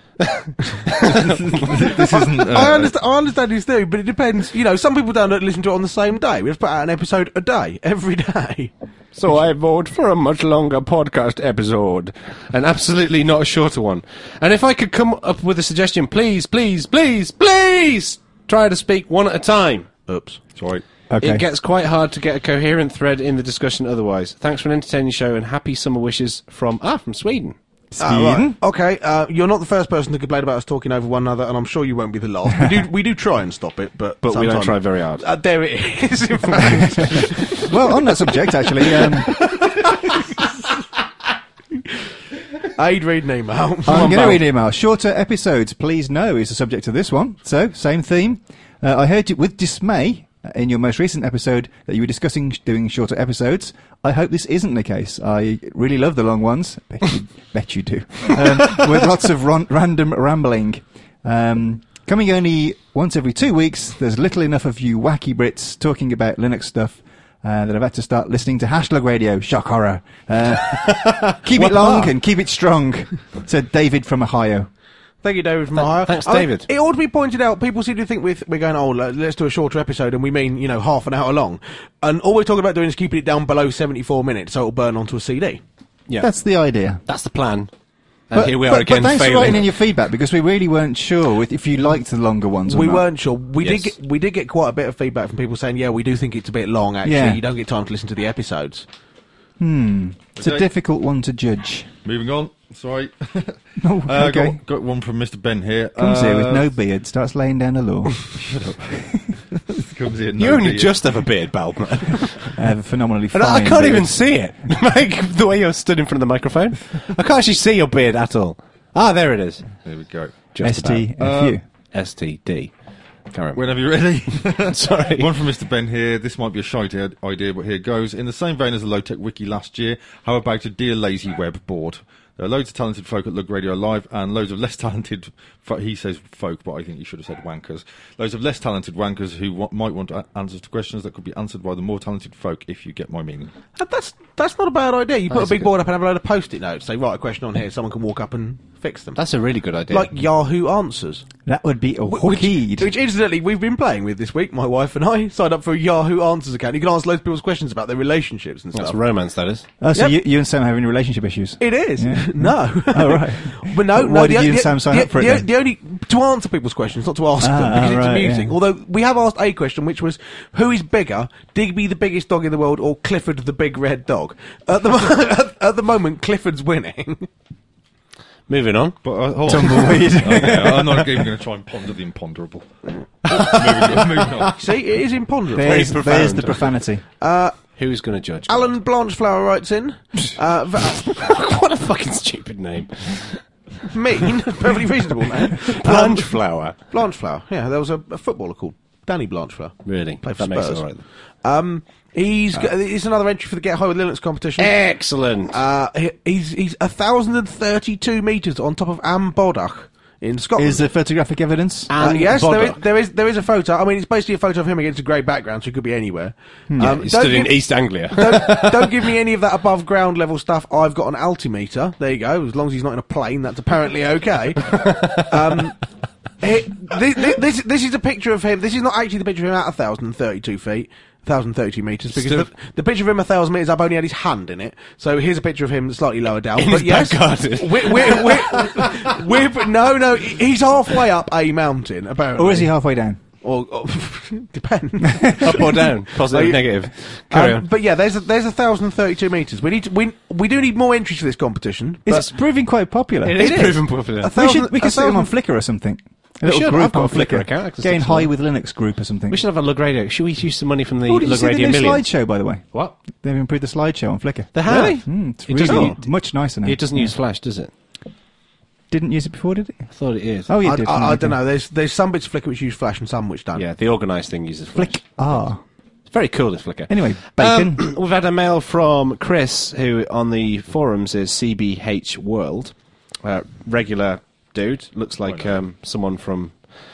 This isn't. Uh, I understand, I understand his theory, but it depends. You know, some people don't listen to it on the same day. We have to put out an episode a day, every day. So I vote for a much longer podcast episode. And absolutely not a shorter one. And if I could come up with a suggestion, please, please, please, please try to speak one at a time. Oops. Sorry. Okay. It gets quite hard to get a coherent thread in the discussion otherwise. Thanks for an entertaining show and happy summer wishes from, ah, from Sweden. Ah, right. Okay, uh, you're not the first person to complain about us talking over one another, and I'm sure you won't be the last. We do, we do try and stop it, but But we don't sometimes- try very hard. Uh, there it is. In fact. Well, on that subject, actually, um, I'd read an email. I'm going to read an email. Shorter episodes, please no, is the subject of this one. So, same theme. Uh, I heard you with dismay uh, in your most recent episode that you were discussing sh- doing shorter episodes. I hope this isn't the case. I really love the long ones. Bet you, bet you do. Um, with lots of ron- random rambling. Um, coming only once every two weeks, there's little enough of you wacky Brits talking about Linux stuff uh, that I've had to start listening to Hashtag Radio. Shock horror. Uh, keep it long and keep it strong, said David from Ohio. Thank you, David from Ohio. thanks, I mean, David. it ought to be pointed out, people seem to think with, we're going, oh, le- let's do a shorter episode, and we mean, you know, half an hour long. And all we're talking about doing is keeping it down below seventy-four minutes, so it'll burn onto a C D. Yeah. That's the idea. That's the plan. And here we are but, again but thanks failing. for writing in your feedback, because we really weren't sure if you liked the longer ones or We not. weren't sure. We Yes. did get, we did get quite a bit of feedback from people saying, yeah, we do think it's a bit long, actually. Yeah. You don't get time to listen to the episodes. Hmm. It's a Okay. difficult one to judge. Moving on. Sorry. Oh, Uh, okay. got, got one from Mister Ben here. Comes uh, here with no beard, starts laying down the law. Comes here, You no only beard. just have a beard, Baldman. I have a phenomenally fine And I can't beard. even see it. Like, the way you're stood in front of the microphone. I can't actually see your beard at all. Ah, there it is. There we go. Just S T F Uh, U. S T D. Carry on. Whenever you're ready. Sorry. One from Mister Ben here. This might be a shite idea, but here goes. In the same vein as the Low-Tech Wiki last year, how about a Dear Lazy Web board? There are loads of talented folk at Lug Radio Live and loads of less talented, fo- he says folk, but I think he should have said wankers. Loads of less talented wankers who wa- might want a- answers to questions that could be answered by the more talented folk, if you get my meaning. Uh, That's that's not a bad idea. You put That's a big a good- board up and have a load of post-it notes. Say, write a question on here, someone can walk up and fix them. That's a really good idea. like Yahoo Answers. That would be a Which, wicked. which incidentally we've been playing with this week. My wife and I signed up for a Yahoo Answers account. You can answer loads of people's questions about their relationships and That's stuff. romance, that is. Oh, so Yep. you, you and Sam are having relationship issues? It is. Yeah. No. Oh, right. But no, But no. why the, did you and the, Sam sign the, up for it the, then? the only to answer people's questions, not to ask Ah, them because it's right, amusing. yeah. Although we have asked a question, which was, "Who is bigger, Digby the biggest dog in the world, or Clifford the big red dog?" At the mo- at, at the moment, Clifford's winning. Moving on. But uh, hold on. Tumbleweed. Okay, I'm not even going to try and ponder the imponderable. moving, on, moving on. See, it is imponderable. There's, Very there's profound. the profanity. Who's going to judge? Alan Blanchflower writes in, uh, v- What a fucking stupid name. mean, perfectly reasonable man. Blanchflower. Blanchflower, yeah, there was a, a footballer called Danny Blanchflower. Really? Played for That makes it Spurs. all right. Um, he's uh, it's another entry for the Get High with Linux competition. Excellent. Uh, he, he's he's a thousand and thirty-two meters on top of Am Bodach in Scotland. Is there photographic evidence? Uh, Am yes, there is, Bodach. there is there is a photo. I mean, it's basically a photo of him against a grey background, so he could be anywhere. Yeah, Um, he don't stood in give- East Anglia. don't, don't give me any of that above ground level stuff. I've got an altimeter. There you go. As long as he's not in a plane, that's apparently okay. um, it, this, this, this is a picture of him. This is not actually the picture of him at one thousand thirty-two feet. one thousand thirty metres, because Still- the, the picture of him a thousand metres up only had his hand in it. So here's a picture of him slightly lower down. In but his yes, back garden. we're, we're, we're, we're, no, no, he's halfway up a mountain, apparently. Or is he halfway down? Or, or depends. Up or down? Positive, Are you- negative. Carry Um, on. But yeah, there's a, there's a thousand thirty-two meters. We need to, we we do need more entries for this competition. It's but proving quite popular. It is it is. proven popular. A We thousand- should we a could stick them on thousand- Flickr or something. A little should. group I've got on a Flickr Flickr account. I can Getting stick high some- with Linux group or something. We should have a Lug Radio. Should we use some money from the Oh, did you Lug see the Radio new Million? slideshow, by the way? What? They've improved the slideshow on Flickr. They have? Really? Mm, it's It doesn't really use- much nicer now. It doesn't Yeah. use Flash, does it? Didn't use it before, did it? I thought it is. Oh, you I, did. I, I didn't don't you? know. There's there's some bits of Flickr which use Flash and some which don't. Yeah, the organised thing uses Flash. Flick. Ah. It's very cool, this Flickr. Anyway, bacon. Um, we've had a mail from Chris, who on the forums is C B H World. Uh, regular dude. Looks like um, someone from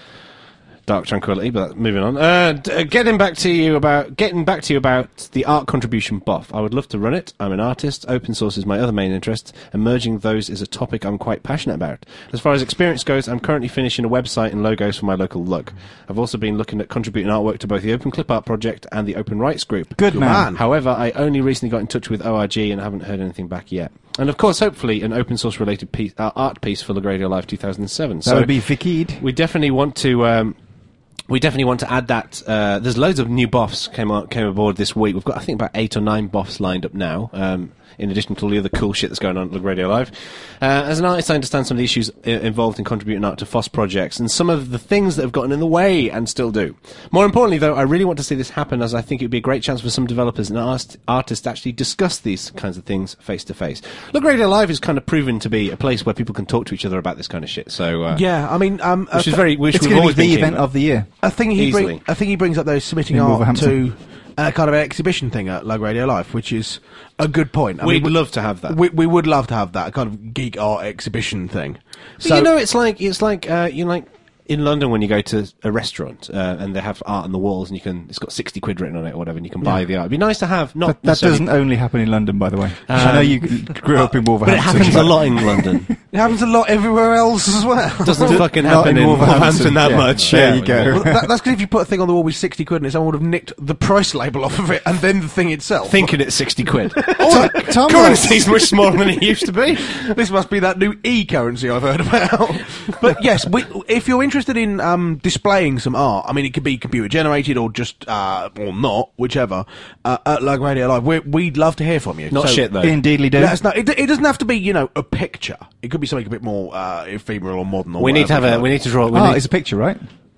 Dark Tranquility, but moving on. Uh, d- uh, getting back to you about getting back to you about the art contribution buff. I would love to run it. I'm an artist. Open source is my other main interest, and merging those is a topic I'm quite passionate about. As far as experience goes, I'm currently finishing a website and logos for my local lug. I've also been looking at contributing artwork to both the Open Clip Art project and the Open Rights group. Good man. man. However, I only recently got in touch with O R G and haven't heard anything back yet. And of course, hopefully, an open source related piece, uh, art piece for Lug Radio Live two thousand seven. That so would be Vikid. we definitely want to. Um, we definitely want to add that. Uh, there's loads of new buffs came on, came aboard this week. We've got, I think, about eight or nine buffs lined up now. Um, in addition to all the other cool shit that's going on at Lug Radio Live. Uh, as an artist, I understand some of the issues I- involved in contributing art to F O S projects and some of the things that have gotten in the way and still do. More importantly, though, I really want to see this happen, as I think it would be a great chance for some developers and art- artists to actually discuss these kinds of things face to face. Lug Radio Live is kind of proven to be a place where people can talk to each other about this kind of shit. So, uh, Yeah, I mean, um, which a, is very, which It's we've going to always be the been keen event about. of the year. a thing he Easily. bring, a thing he brings up there is submitting In art Wolverhampton. to uh, kind of an exhibition thing at Lug Radio Live, which is a good point. I We'd mean, we- love to have that. We, we would love to have that a kind of geek art exhibition thing. But you know, it's like it's like uh, you know, like in London when you go to a restaurant uh, and they have art on the walls and you can it's got sixty quid written on it or whatever and you can buy the art. It'd be nice to have. Not That, that necessarily- doesn't only happen in London, by the way. I know you grew up in but Wolverhampton. it happens a lot in London. it happens a lot everywhere else as well. Doesn't fucking Not happen in in Wolverhampton. Wolverhampton that Yeah. much. There yeah. you go. Well, that, that's because if you put a thing on the wall with sixty quid in it, someone would have nicked the price label off of it and then the thing itself. Thinking it's sixty quid. Tom, Tom Currency's much smaller than it used to be. This must be that new e-currency I've heard about. But yes, we, if you're interested in um, displaying some art, I mean, it could be computer generated or just uh, or not, whichever. Uh, at Lug Radio Live, we're, we'd love to hear from you. Not So shit though. Indeedly do. Let us know. It, it doesn't have to be, you know, a picture. It could be something a bit more uh, ephemeral or modern. Or We need to have whatever. a. We need to draw. We Ah, need, it's a picture, right?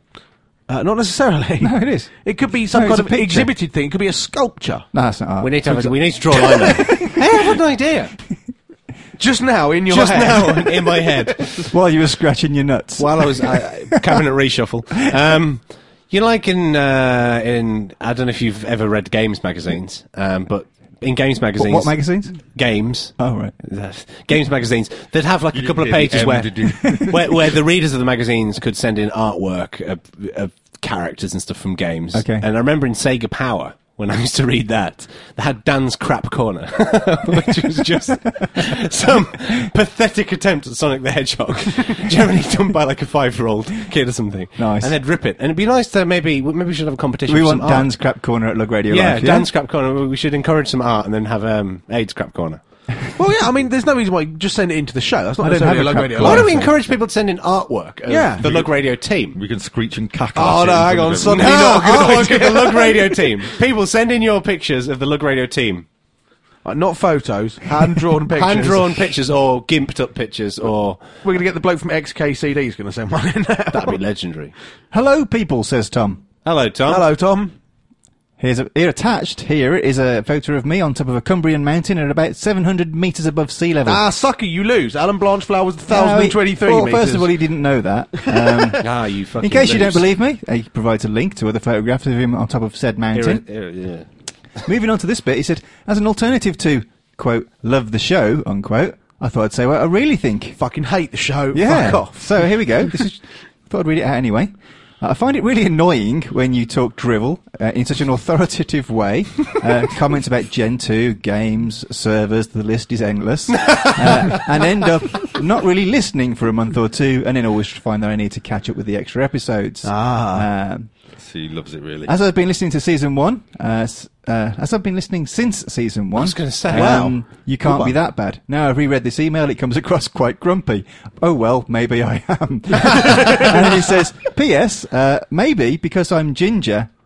Uh, not necessarily. No, it is. It could be some No, it's kind a of picture. exhibited thing. It could be a sculpture. No, that's not art. we need to have. A, we need to draw a line. There. Hey, I have an idea. Just now in your Just head. now in my head. While you were scratching your nuts. While I was uh, cabinet reshuffle. Um, you know, like in uh, in I don't know if you've ever read games magazines, um, but in games What, magazines, what magazines? games. Oh, right. uh, Games magazines that have like You a couple of didn't hear pages the where, M, did you? where where the readers of the magazines could send in artwork of, of characters and stuff from games. Okay. And I remember in Sega Power when I used to read that, they had Dan's Crap Corner, which was just some pathetic attempt at Sonic the Hedgehog, generally done by like a five-year-old kid or something. Nice. And they'd rip it. And it'd be nice to maybe maybe we should have a competition. We for want some Dan's art. crap corner at Lug Radio Yeah, Live. Dan's Crap Corner. We should encourage some art and then have um, Aid's Crap Corner. Well, yeah, I mean, there's no reason why you just send it into the show. That's not I don't necessarily have a a Lug crap Radio card. Why Live don't we thing. encourage people to send in artwork of Yeah. the Lug Radio team? We can screech and cackle. Oh, at it no, in hang front on, of son. everyone. No, Not a good artwork idea. of the Lug Radio team. People, send in your pictures of the Lug Radio team. Uh, not photos, hand-drawn pictures. Hand-drawn pictures or gimped up pictures or... We're going to get the bloke from X K C D who's going to send one in now. That'd be legendary. Hello, people, says Tom. Hello, Tom. Hello, Tom. Here's a, here attached here is a photo of me on top of a Cumbrian mountain at about seven hundred metres above sea level. Ah, sucker, you lose. Alan Blanchflower was one No, he- thousand twenty-three well, metres. first of all, he didn't know that. Um, Ah, you fucking in case you don't lose. believe me, he provides a link to other photographs of him on top of said mountain. Here- here- yeah. Moving on to this bit, he said, as an alternative to, quote, love the show, unquote, I thought I'd say what I really think. Fucking hate the show. Yeah. Fuck off. So here we go. This is, thought I'd read it out anyway. Uh, I find it really annoying when you talk drivel uh, in such an authoritative way. Uh, comments about Gen two, games, servers, the list is endless. Uh, and end up not really listening for a month or two and then always find that I need to catch up with the extra episodes. Ah. Um, He loves it really. as I've been listening to season one, uh, s- uh, as I've been listening since season one, was gonna say, um, wow. you can't Good be one. that bad. Now I've reread this email; it comes across quite grumpy. Oh well, maybe I am. And then he says, "P S. Uh, maybe because I'm ginger,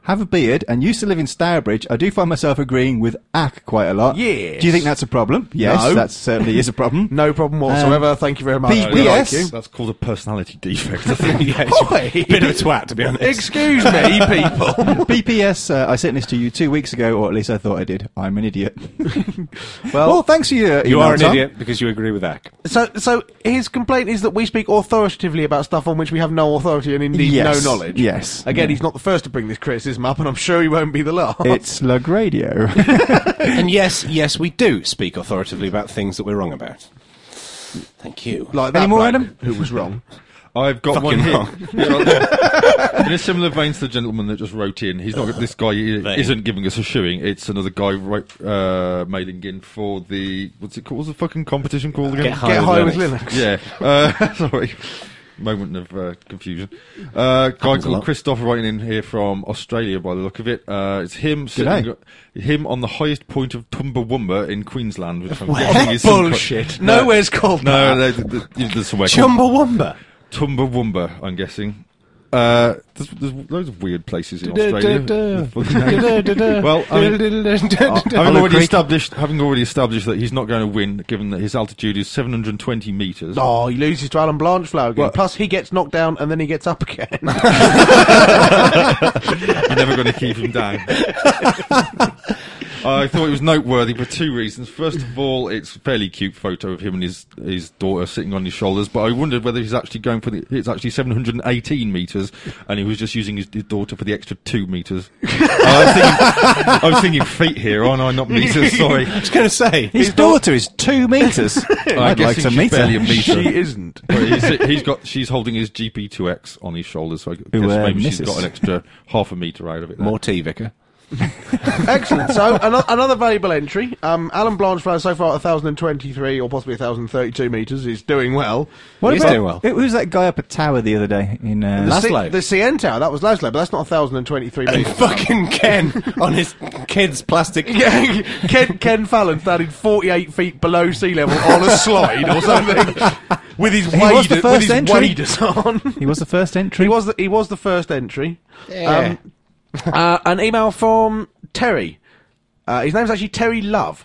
have a beard, and used to live in Stourbridge, I do find myself agreeing with Ack quite a lot. Yes. Do you think that's a problem? Yes, No. that certainly is a problem. No problem whatsoever. Um, Thank you very much. P- We like PS. you. That's called a personality defect. I think. Yeah, it's a Oi. bit of a twat, to be honest. Excuse me, people. B P S, uh, I sent this to you two weeks ago, or at least I thought I did. I'm an idiot. Well, Well, thanks for your You email, are an Tom. idiot because you agree with Ack. so so his complaint is that we speak authoritatively about stuff on which we have no authority and indeed Yes. no knowledge. Yes. Again, Yeah. he's not the first to bring this criticism up, and I'm sure he won't be the last. It's Lug Radio. And yes, yes, we do speak authoritatively about things that we're wrong about. Thank you. like that Any more, bloke Adam? who was wrong. I've got Fucking one here. wrong. Yeah, in a similar vein to the gentleman that just wrote in, he's not. This guy Vein. isn't giving us a shooing. It's another guy wrote, uh, mailing in for the what's it called? What's the fucking competition called again? Get High Get with high with Linux. Linux. Yeah. Uh, sorry. Moment of uh, confusion. Uh, guy Happens a lot. called Christoph writing in here from Australia by the look of it. Uh, it's him sitting, him on the highest point of Tumberwumba in Queensland, which I'm guessing is some Bullshit. kind- No, Nowhere's called no, that. there's, there's, there's somewhere called Chumbawamba. Tumberwumba, I'm guessing. Uh, there's, there's loads of weird places in Australia. Well, I mean, having already Creek. established, having already established that he's not going to win, given that his altitude is seven hundred twenty metres. Oh, he loses to Alan Blanchflower again. What? Plus, he gets knocked down and then he gets up again. You're never going to keep him down. I thought it was noteworthy for two reasons. First of all, it's a fairly cute photo of him and his his daughter sitting on his shoulders. But I wondered whether he's actually going for the. It's actually seven hundred eighteen meters, and he was just using his, his daughter for the extra two meters. I was thinking, I was thinking feet here, aren't I? Not meters. Sorry. I was going to say. His daughter is two metres. I'm I'd like guessing to she's meet barely a her. meter. She isn't. But he's, he's got. She's holding his G P two X on his shoulders, so I guess Who, uh, maybe she's misses. got an extra half a meter out of it. there. More tea, Vicar. Excellent. So, another, another valuable entry. Um, Alan Blanchflower, so far one thousand twenty-three or possibly one thousand thirty-two metres, is doing well. What He's about, doing well. Who was that guy up at Tower the other day? In uh, The, C- Laszlo. the C N Tower, that was Laszlo, but that's not one thousand twenty-three And metres. fucking Ken on his kid's plastic. Yeah, Ken, Ken Fallon standing forty-eight feet below sea level on a slide or something with his, He was the wader, with first his entry. waders on. He was the first entry. He was the, he was the first entry. Yeah. Um, uh, an email from Terry. Uh, his name's actually Terry Love.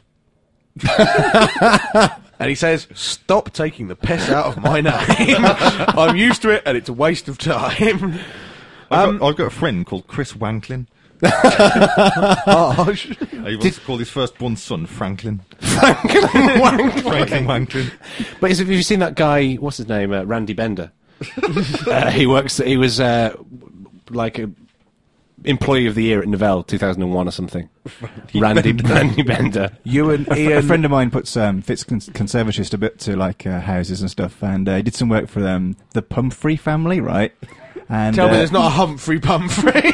And he says, "Stop taking the piss out of my name. I'm used to it and it's a waste of time." I've, Um, got, I've got a friend called Chris Wanklin. Harsh. Uh, He wants to call his firstborn son Franklin. Franklin Franklin Wanklin. But is, have you seen that guy? What's his name? Uh, Randy Bender. uh, he works. He was uh, like a employee of the year at Novell two thousand one or something. Randy Randy Bender. You and A Ian. friend of mine puts um, fits cons- conservatorist a bit to like uh, houses and stuff, and uh, he did some work for um, the Pumphrey family, right? And Tell me uh, there's not a Humphrey Pumphrey.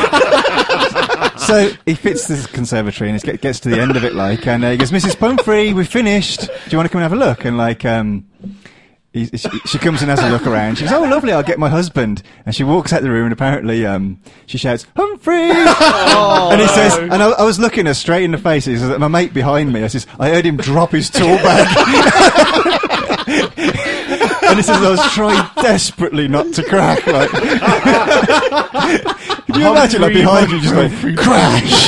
so he fits this conservatory and he get, gets to the end of it, like, and uh, he goes, "Missus Pumphrey, we've finished. Do you want to come and have a look?" And like, um, he, she, she comes and has a look around. She goes, "Oh, lovely! I'll get my husband." And she walks out the room, and apparently, um, she shouts, "Humphrey!" and he says, and I, I was looking her straight in the face. He says, "My mate behind me." I says, "I heard him drop his tool bag." And he says, "I was trying desperately not to crack." Like, can you imagine, like, behind you, just going crash?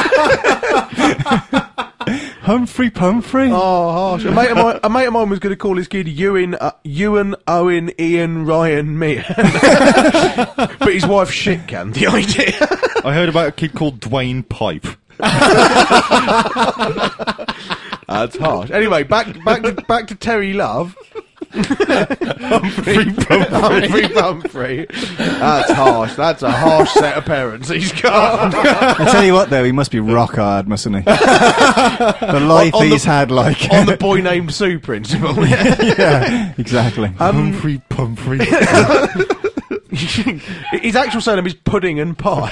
Humphrey Pumphrey. Oh, harsh. A mate of mine, a mate of mine was going to call his kid Ewan, uh, Ewan, Owen, Ian, Ryan, Meehan. But his wife shit canned the idea. I heard about a kid called Dwayne Pipe. That's harsh. Anyway, back back to, back to Terry Love. Humphrey Pumphrey. Humphrey Pumphrey. That's harsh. That's a harsh set of parents he's got. I tell you what, though, he must be rock hard, mustn't he? The life On- on he's the- had, like. On the boy named Sue principle. Yeah, exactly. Humphrey Pumphrey. His actual surname is Pudding and Pie.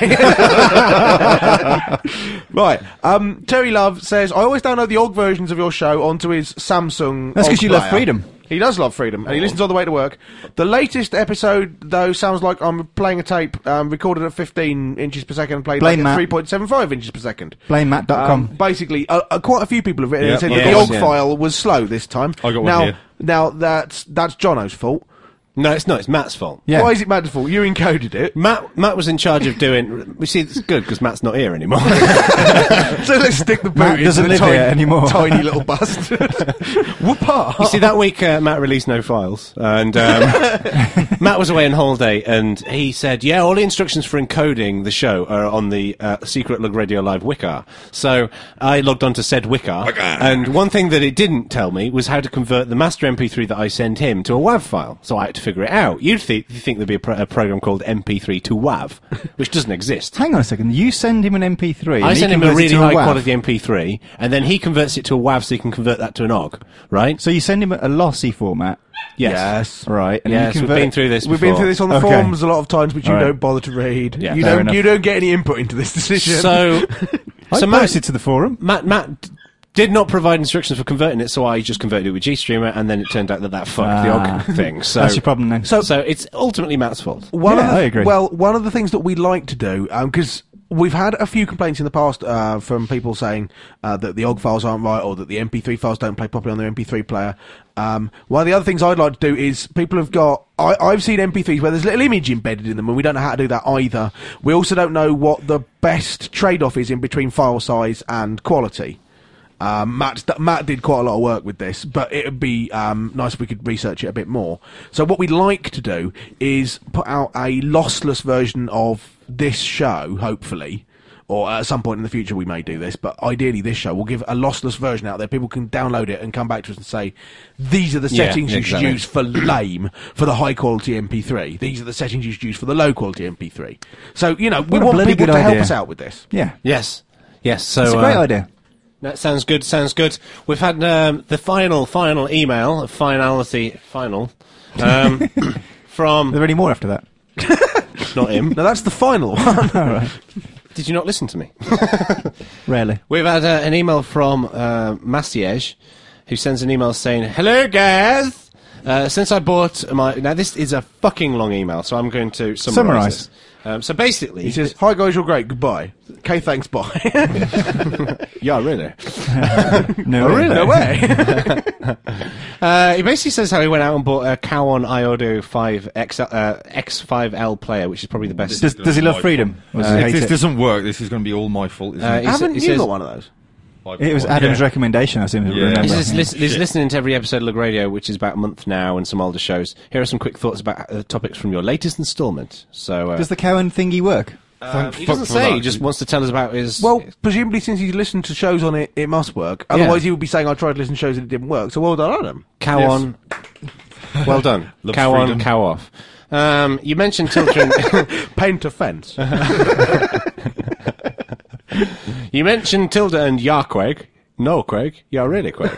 Right. Um, Terry Love says, "I always download the O G versions of your show onto his Samsung That's O G 'cause you love player." freedom. He does love freedom, and he listens all the way to work. The latest episode, though, sounds like I'm playing a tape um, recorded at fifteen inches per second and played Blame back Matt. at three point seven five inches per second. Blame Matt dot Um, com. basically, uh, uh, quite a few people have written Yeah, and said of that the course, O G yeah. file was slow this time. I got one now, here. Now, that's, that's Jono's fault. No, it's not. It's Matt's fault. Yeah. Why is it Matt's fault? You encoded it. Matt Matt was in charge of doing. We see, it's good because Matt's not here anymore. So let's stick the boot Matt into doesn't the live tiny, here anymore. tiny little bastard. Whoop-ah. You see, that week uh, Matt released no files, and um, Matt was away on holiday, and he said, "Yeah, all the instructions for encoding the show are on the uh, secret Lug Radio Live Wicar." So I logged on to said Wicar, and one thing that it didn't tell me was how to convert the master M P three that I sent him to a WAV file. So I had to figure it out. You'd th- you think there'd be a, pro- a program called M P three to WAV, which doesn't exist. Hang on a second. You send him an M P three. I and he send him a converts it really to high WAV. quality M P three, and then he converts it to a WAV so he can convert that to an O G, right? So you send him a lossy format. Yes. Right. And then Yes, you we've convert been it- through this We've before. been through this on the Okay. forums a lot of times, which you All right. don't bother to read. Yeah. you Fair don't. enough. You don't get any input into this decision. So, I so Matt, posted to the forum. Matt, Matt d- did not provide instructions for converting it, so I just converted it with GStreamer, and then it turned out that that fucked Ah. the O G thing. So, That's your problem then. So, so it's ultimately Matt's fault. One Yeah, of the, I agree. Well, one of the things that we like to do, because we've had a few complaints in the past uh, from people saying uh, that the O G files aren't right, or that the M P three files don't play properly on their M P three player. Um, one of the other things I'd like to do is people have got. I, I've seen M P threes where there's a little image embedded in them, and we don't know how to do that either. We also don't know what the best trade-off is in between file size and quality. Um, Matt, Matt did quite a lot of work with this, but it would be um, nice if we could research it a bit more. So what we'd like to do is put out a lossless version of this show, hopefully, or at some point in the future we may do this, but ideally this show will give a lossless version out there. People can download it and come back to us and say, these are the Yeah, settings you exactly. should use for lame, for the high quality M P three. These are the settings you should use for the low quality M P three. So, you know, we What a want bloody people good to help idea. us out with this. Yeah. Yes. Yes. So, It's a great uh, idea. That sounds good. Sounds good. We've had um, the final, final email, finality, final, um, Are from there any more after that? not him. Now that's the final one. All right. Did you not listen to me? Rarely. We've had uh, an email from uh, Massiege, who sends an email saying, "Hello, guys. Uh, since I bought my now this is a fucking long email, so I'm going to summarize. Summarise. This. Um, so basically, He says, "Hi guys, you're great. Goodbye. Okay, thanks. Bye." yeah, really. No, Oh, really? No way. Uh, he basically says how he went out and bought a Cowan iAudio five X, uh, X five L player, which is probably the best. Does, does he love freedom? Or does he if hate this it? doesn't work, this is going to be all my fault, isn't Uh, it? he sa- Haven't he you says- got one of those? It was Adam's recommendation, I seem to Yeah. remember. He's, just Yeah. lis- he's Shit. listening to every episode of Lug Radio, which is about a month now, and some older shows. Here are some quick thoughts about uh, topics from your latest instalment. So, uh, Does the Cowan thingy work? uh, Thank he fuck doesn't for say. that. He just wants to tell us about his. Well, presumably since he's listened to shows on it, it must work. Otherwise, he would be saying, "I tried to listen to shows and it didn't work." So well done, Adam. cow Yes. on. Well done. Loves Cow on, freedom. cow off. Um, you mentioned Tilton. Paint a fence. You mentioned Tilda and Yarqueg. No, Craig. You're really Craig.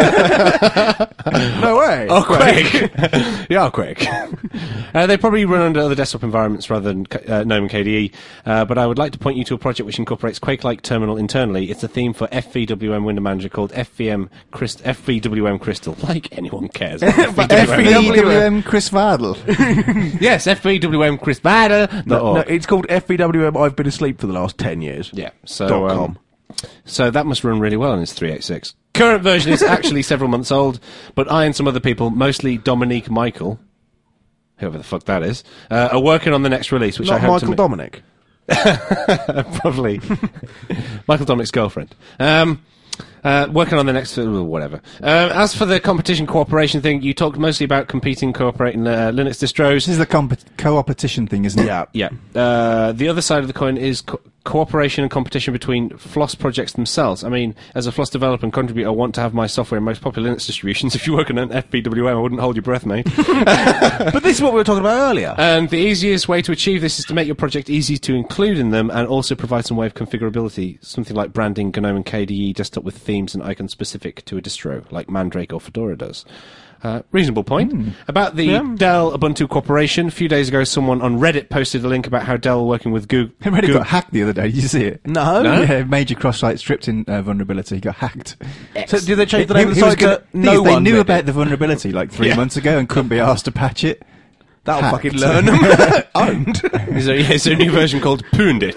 No way. Oh, Craig. Yeah, Craig. Uh, they probably run under other desktop environments rather than uh, GNOME and K D E, uh, but I would like to point you to a project which incorporates Quake-like terminal internally. It's a theme for F V W M Window Manager called F V M Christ- F V W M Crystal. Like anyone cares. about F V W M. F V W M Chris Vardle. Yes, F V W M Chris Bader. No, no, it's called F V W M. I've been asleep for the last ten years. Yeah, so Dot um, com. So that must run really well on its three eighty-six. Current version is actually several months old, but I and some other people, mostly Dominique Michael, whoever the fuck that is, uh, are working on the next release, which I Not hope Michael to Dominic. ma- probably Michael Dominic's girlfriend. Um, uh, working on the next, uh, whatever. Uh, as for the competition cooperation thing, you talked mostly about competing, cooperating uh, Linux distros. This is the comp- co-opetition thing, isn't it? Yeah. Yeah. Uh, the other side of the coin is co- cooperation and competition between Floss projects themselves. I mean, as a Floss developer and contributor, I want to have my software in most popular Linux distributions. If you work on an F V W M, I wouldn't hold your breath, mate. But this is what we were talking about earlier. And the easiest way to achieve this is to make your project easy to include in them and also provide some way of configurability, something like branding GNOME and K D E desktop with themes and icons specific to a distro, like Mandrake or Fedora does. Uh, reasonable point. Mm. About the Yeah. Dell Ubuntu Corporation, a few days ago someone on Reddit posted a link about how Dell working with Google... It already got hacked the other day. Did you see it? No. No? Yeah, major cross-site scripting uh, vulnerability. He got hacked. So did they change the He- name of he the was site gonna- to thing No is, they One knew Did about It? the vulnerability like three Yeah. months ago and couldn't be asked to patch it. That'll Hacked. fucking learn them. Owned. Is there, yeah, is there a new version called Poondit?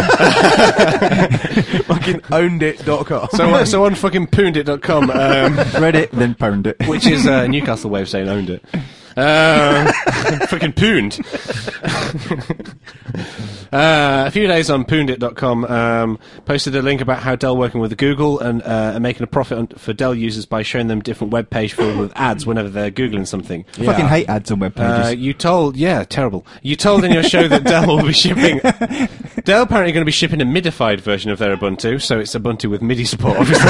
Fucking owned it dot com. so, uh, so on fucking poondit dot com, um, Read it, then pwned it. which is uh, Newcastle way of saying owned it. Uh, freaking pooned. uh, a few days on poondit dot com um, posted a link about how Dell working with Google and uh, making a profit on, for Dell users by showing them different web page filled with ads whenever they're Googling something. I fucking hate ads on web pages. Uh, you told, yeah, terrible. You told in your show that Dell will be shipping. Dell apparently going to be shipping a midified version of their Ubuntu, so it's Ubuntu with MIDI support, obviously.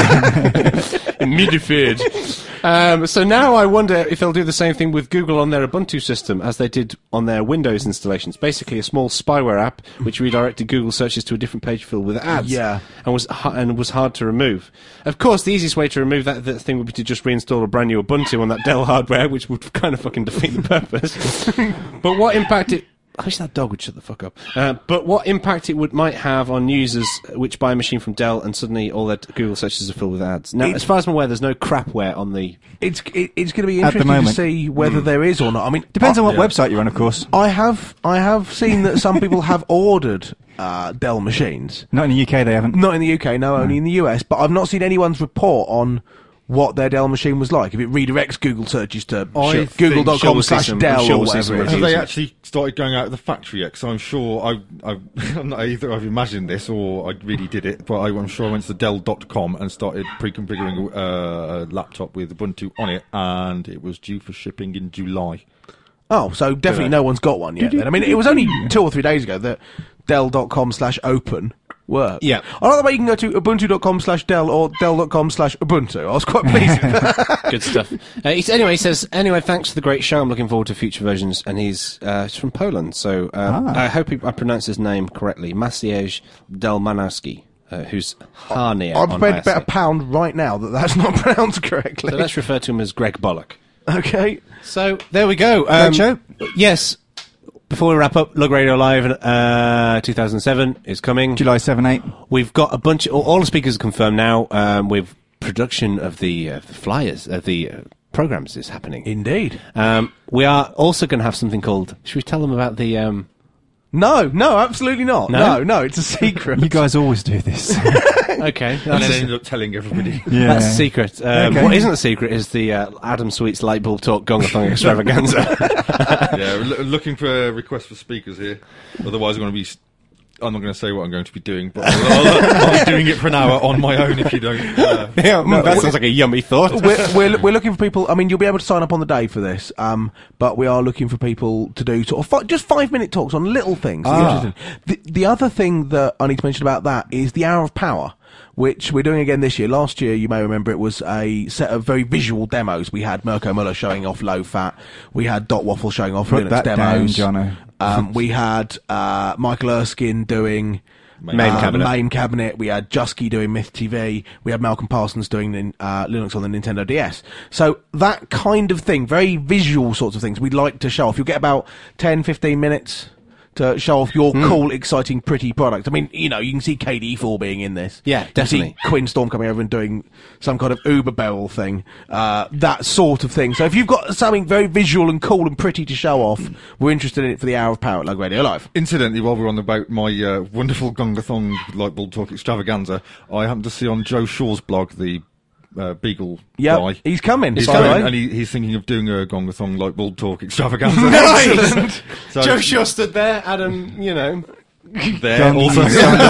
Midified. Um, so now I wonder if they'll do the same thing with Google on their Ubuntu system as they did on their Windows installations. Basically, a small spyware app which redirected Google searches to a different page filled with ads. Yeah. And was ha- and was hard to remove. Of course, the easiest way to remove that, that thing would be to just reinstall a brand new Ubuntu on that Dell hardware, which would kind of fucking defeat the purpose. But what impact it... I wish that dog would shut the fuck up. Uh, but what impact it would might have on users which buy a machine from Dell and suddenly all their Google searches are filled with ads. Now, It- as far as I'm aware, there's no crapware on the... It's it, it's going to be At the interesting to moment. see whether there is or not. I mean, Depends I, on what yeah. website you're on, of course. I have I have seen that some people have ordered uh, Dell machines. Not in the U K, they haven't. Not in the U K, no, only in the U S. But I've not seen anyone's report on what their Dell machine was like. If it redirects Google searches to I sure, think- google dot sure com we'll see slash some- Dell I'm sure or we'll see some whatever it Have is. they actually started going out of the factory yet? Because I'm sure I, I, I'm not either I've imagined this or I really did it, but I, I'm sure I went to Dell dot com and started pre-configuring uh, a laptop with Ubuntu on it, and it was due for shipping in July. Oh, so definitely no one's got one yet then. I mean, it was only two or three days ago that Dell dot com slash open worked. Yeah. I like the way you can go to ubuntu dot com slash Dell or Dell dot com slash Ubuntu. I was quite pleased with that. Good stuff. Uh, he's, anyway, he says, anyway, thanks for the great show. I'm looking forward to future versions. And he's, uh, he's from Poland, so um, Ah. I hope he, I pronounce his name correctly. Maciej Delmanowski, uh, who's Harnier I'm on prepared I to S bet A. a pound right now that that's not pronounced correctly. So let's refer to him as Greg Bollock. Okay. So there we go. Um, Great show. Yes. Before we wrap up, Lug Radio Live uh, two thousand seven is coming. July seventh, eight. We've got a bunch. All, all the speakers are confirmed now. Um, with production of the, uh, the flyers, of the uh, programs is happening. Indeed. Um, we are also going to have something called. Should we tell them about the? Um, No, no, absolutely not. No? No, no, it's a secret. You guys always do this. okay, And that's, then a, ended up telling everybody. yeah. that's a secret. Um, Okay. What isn't a secret is the uh, Adam Sweet's Light Bulb Talk Gongathon Extravaganza. Yeah, we're loo- looking for a request for speakers here. Otherwise, I'm going to be. s- I'm not going to say what I'm going to be doing, but I'll, I'll, I'll be doing it for an hour on my own if you don't. Uh, yeah, mm, that sounds like a yummy thought. we're, we're, we're looking for people. I mean, you'll be able to sign up on the day for this, um, but we are looking for people to do sort of fi- just five minute talks on little things. that you're Ah. interested in. The, the other thing that I need to mention about that is the Hour of Power, which we're doing again this year. Last year, you may remember, it was a set of very visual demos. We had Mirko Muller showing off low fat. We had Dot Waffle showing off Put Linux that down, demos. Jono. Um, we had uh, Michael Erskine doing Main uh, Cabinet. Main Cabinet. We had Jusky doing Myth T V. We had Malcolm Parsons doing uh, Linux on the Nintendo D S. So that kind of thing, very visual sorts of things, we'd like to show off. You'll get about ten, fifteen minutes to show off your Hmm. cool, exciting, pretty product. I mean, you know, you can see K D four being in this. Yeah, You can definitely. see Quinn Storm coming over and doing some kind of Uber barrel thing. Uh, that sort of thing. So if you've got something very visual and cool and pretty to show off, we're interested in it for the Hour of Power at Lug Radio Live. Incidentally, while we're on about my uh, wonderful Gongathon Light Bulb Talk Extravaganza, I happened to see on Joe Shaw's blog, the uh, Beagle Yeah, guy. he's coming. He's by the coming, way. and he, he's thinking of doing a Gongathon Light Bulb Talk Extravaganza. Nice! So- Joe Shaw stood there, Adam, you know. there Gong- also.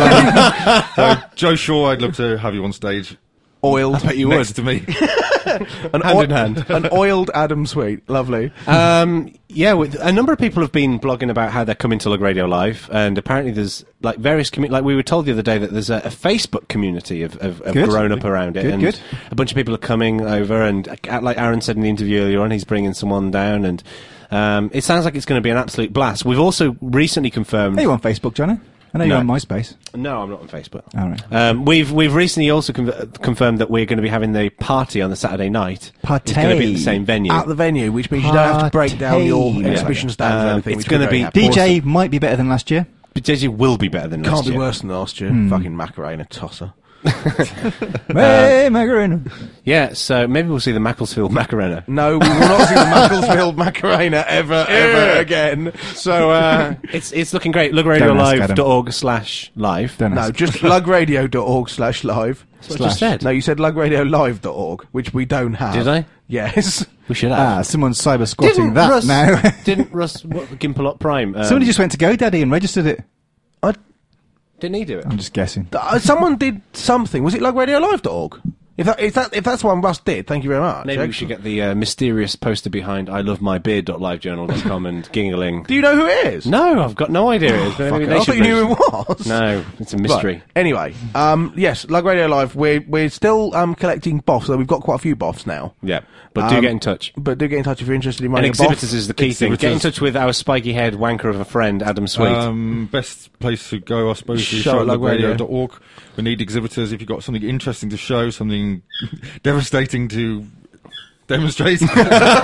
So, Joe Shaw, I'd love to have you on stage Oiled. bet you next to me. An Hand oi- in hand. An oiled Adam Sweet. Lovely. Um, yeah, with, a number of people have been blogging about how they're coming to Lug Radio Live, and apparently there's like various commu- like we were told the other day that there's a, a Facebook community of, of, of Good. grown up around it, Good, and good. a bunch of people are coming over, and uh, like Aaron said in the interview earlier on, he's bringing someone down, and um, it sounds like it's going to be an absolute blast. We've also recently confirmed. Are you on Facebook, Johnny? I know No. you're on MySpace. No, I'm not on Facebook. All right. Um, we've we've recently also con- confirmed that we're going to be having the party on the Saturday night. Party. It's going to be at the same venue. At the venue, which means you don't have to break down your Party. exhibition Yeah. stands or Um, anything. it's which gonna we're very be happy D with. J might be better than last year. But J J will be better than Can't last be year. worse than last year. Hmm. Fucking Macarena tosser. Hey, Macarena. Yeah, so maybe we'll see the Macclesfield Macarena. No, we will not see the Macclesfield Macarena ever, ever again. So uh, it's it's looking great. Don't ask lugradiolive Adam. dot org slash live. Don't No, ask. just lugradio dot org slash live. That's what I just said. No, you said lugradiolive dot org, which we don't have. Did I? Yes. We should have. Ah, someone's cyber squatting Didn't that Russ, now. didn't Russ what, Gimpalot Prime? Um, Somebody just went to GoDaddy and registered it. I, didn't he do it? I'm just guessing. uh, someone did something. Was it lugradiolive dot org? If that, if that, if that's one Russ did, thank you very much. Maybe we should get the uh, mysterious poster behind I love my beard dot live journal dot com and giggling. Do you know who it is? No, I've got no idea. Who it is, but Fuck maybe it, they I should thought you knew who register. it was. No, it's a mystery. Right. Anyway, um, yes, Lug Radio Live. We're we're still um collecting B O Fs. So we've got quite a few B O Fs now. Yeah, but do Um, get in touch. But do get in touch if you're interested in And running a B O F. exhibitors is the key thing. Get in Exhibitors. touch with our spiky head wanker of a friend, Adam Sweet. Um, best place to go, I suppose, is Show show at at lug radio. lugradio dot org. We need exhibitors. If you've got something interesting to show, something devastating to demonstrate. do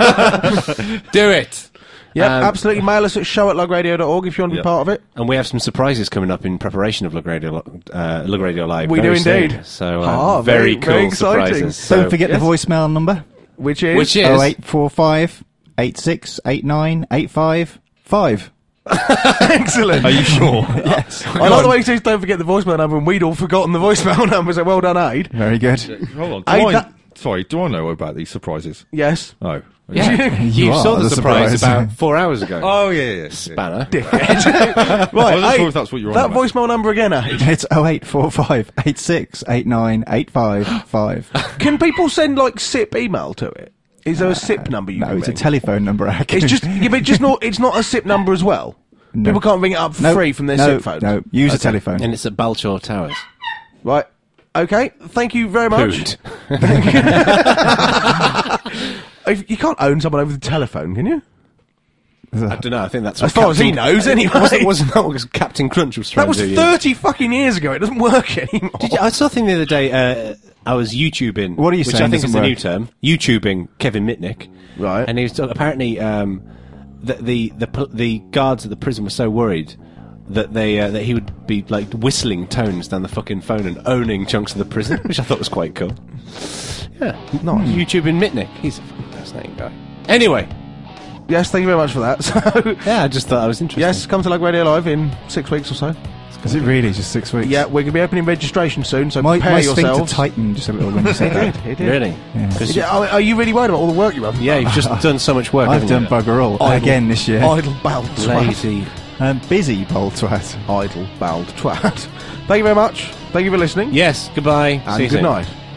it! Yeah, Um, absolutely. Mail us at show at lugradio dot org if you want to be Yeah. part of it. And we have some surprises coming up in preparation of Lug Radio, uh, Lug Radio Live. We very do soon. indeed. So, uh, Ah, very, very- cool very exciting. surprises. So, Don't forget yes. the voicemail number. Which is Which is- oh eight four five, eight six eight nine, eight five five. excellent. Are you sure? Yes. I like the way he says don't forget the voicemail number, and we'd all forgotten the voicemail number. So well done, Aid. Very good. Hold on. Do Hey, I, that- sorry, do I know about these surprises? Yes. Oh. Yeah, You you are saw the, the surprise, surprise. about four hours ago. Oh, yeah, yeah. yeah. Spanner. Dickhead. I right. wasn't Aid, sure if that's what you're on that about. voicemail number again, Aid. It's oh eight four five, eight six eight nine, eight five five. Can people send like S I P email to it? Is there a S I P number you No, can it's a ring? telephone number. Aki. It's just, yeah, but it's just not. It's not a S I P number as well. No. People can't ring it up for no, free from their no, S I P phone. No, use a Okay. telephone. And it's at Balchor Towers. Right. Okay. Thank you very much. Poot. If- You can't own someone over the telephone, can you? I don't know. I think that's As what far as he Captain- knows, anyway. Wasn't, wasn't that what Captain Crunch was trying That was to do? thirty fucking years ago. It doesn't work anymore. Did you, I saw a thing the other day. Uh, I was YouTubing. What are you which saying I think is doesn't the new work? term. YouTubing Kevin Mitnick. Right. And he was talk- apparently um, the, the the pol- the guards at the prison were so worried that they uh, that he would be like whistling tones down the fucking phone and owning chunks of the prison, which I thought was quite cool. Yeah, not YouTubing Mitnick. He's a fucking fascinating guy. Anyway, Yes, thank you very much for that. So, yeah, I just thought I was interesting. yes, come to Lug Radio Live in six weeks or so. Is it really just six weeks? Yeah, we're going to be opening registration soon, so My, prepare my sphincter yourselves. tightened just a little when you said It that. did, it did. Really? Yeah. 'Cause Yeah, are, are you really worried about all the work you have? yeah, you've just done so much work. I've haven't done you? bugger all Idle. again this year. Idle bald twat. Lazy. Um, busy, bold twat. Idle bald twat. Thank you very much. Thank you for listening. Yes. Goodbye. And See you good soon. night.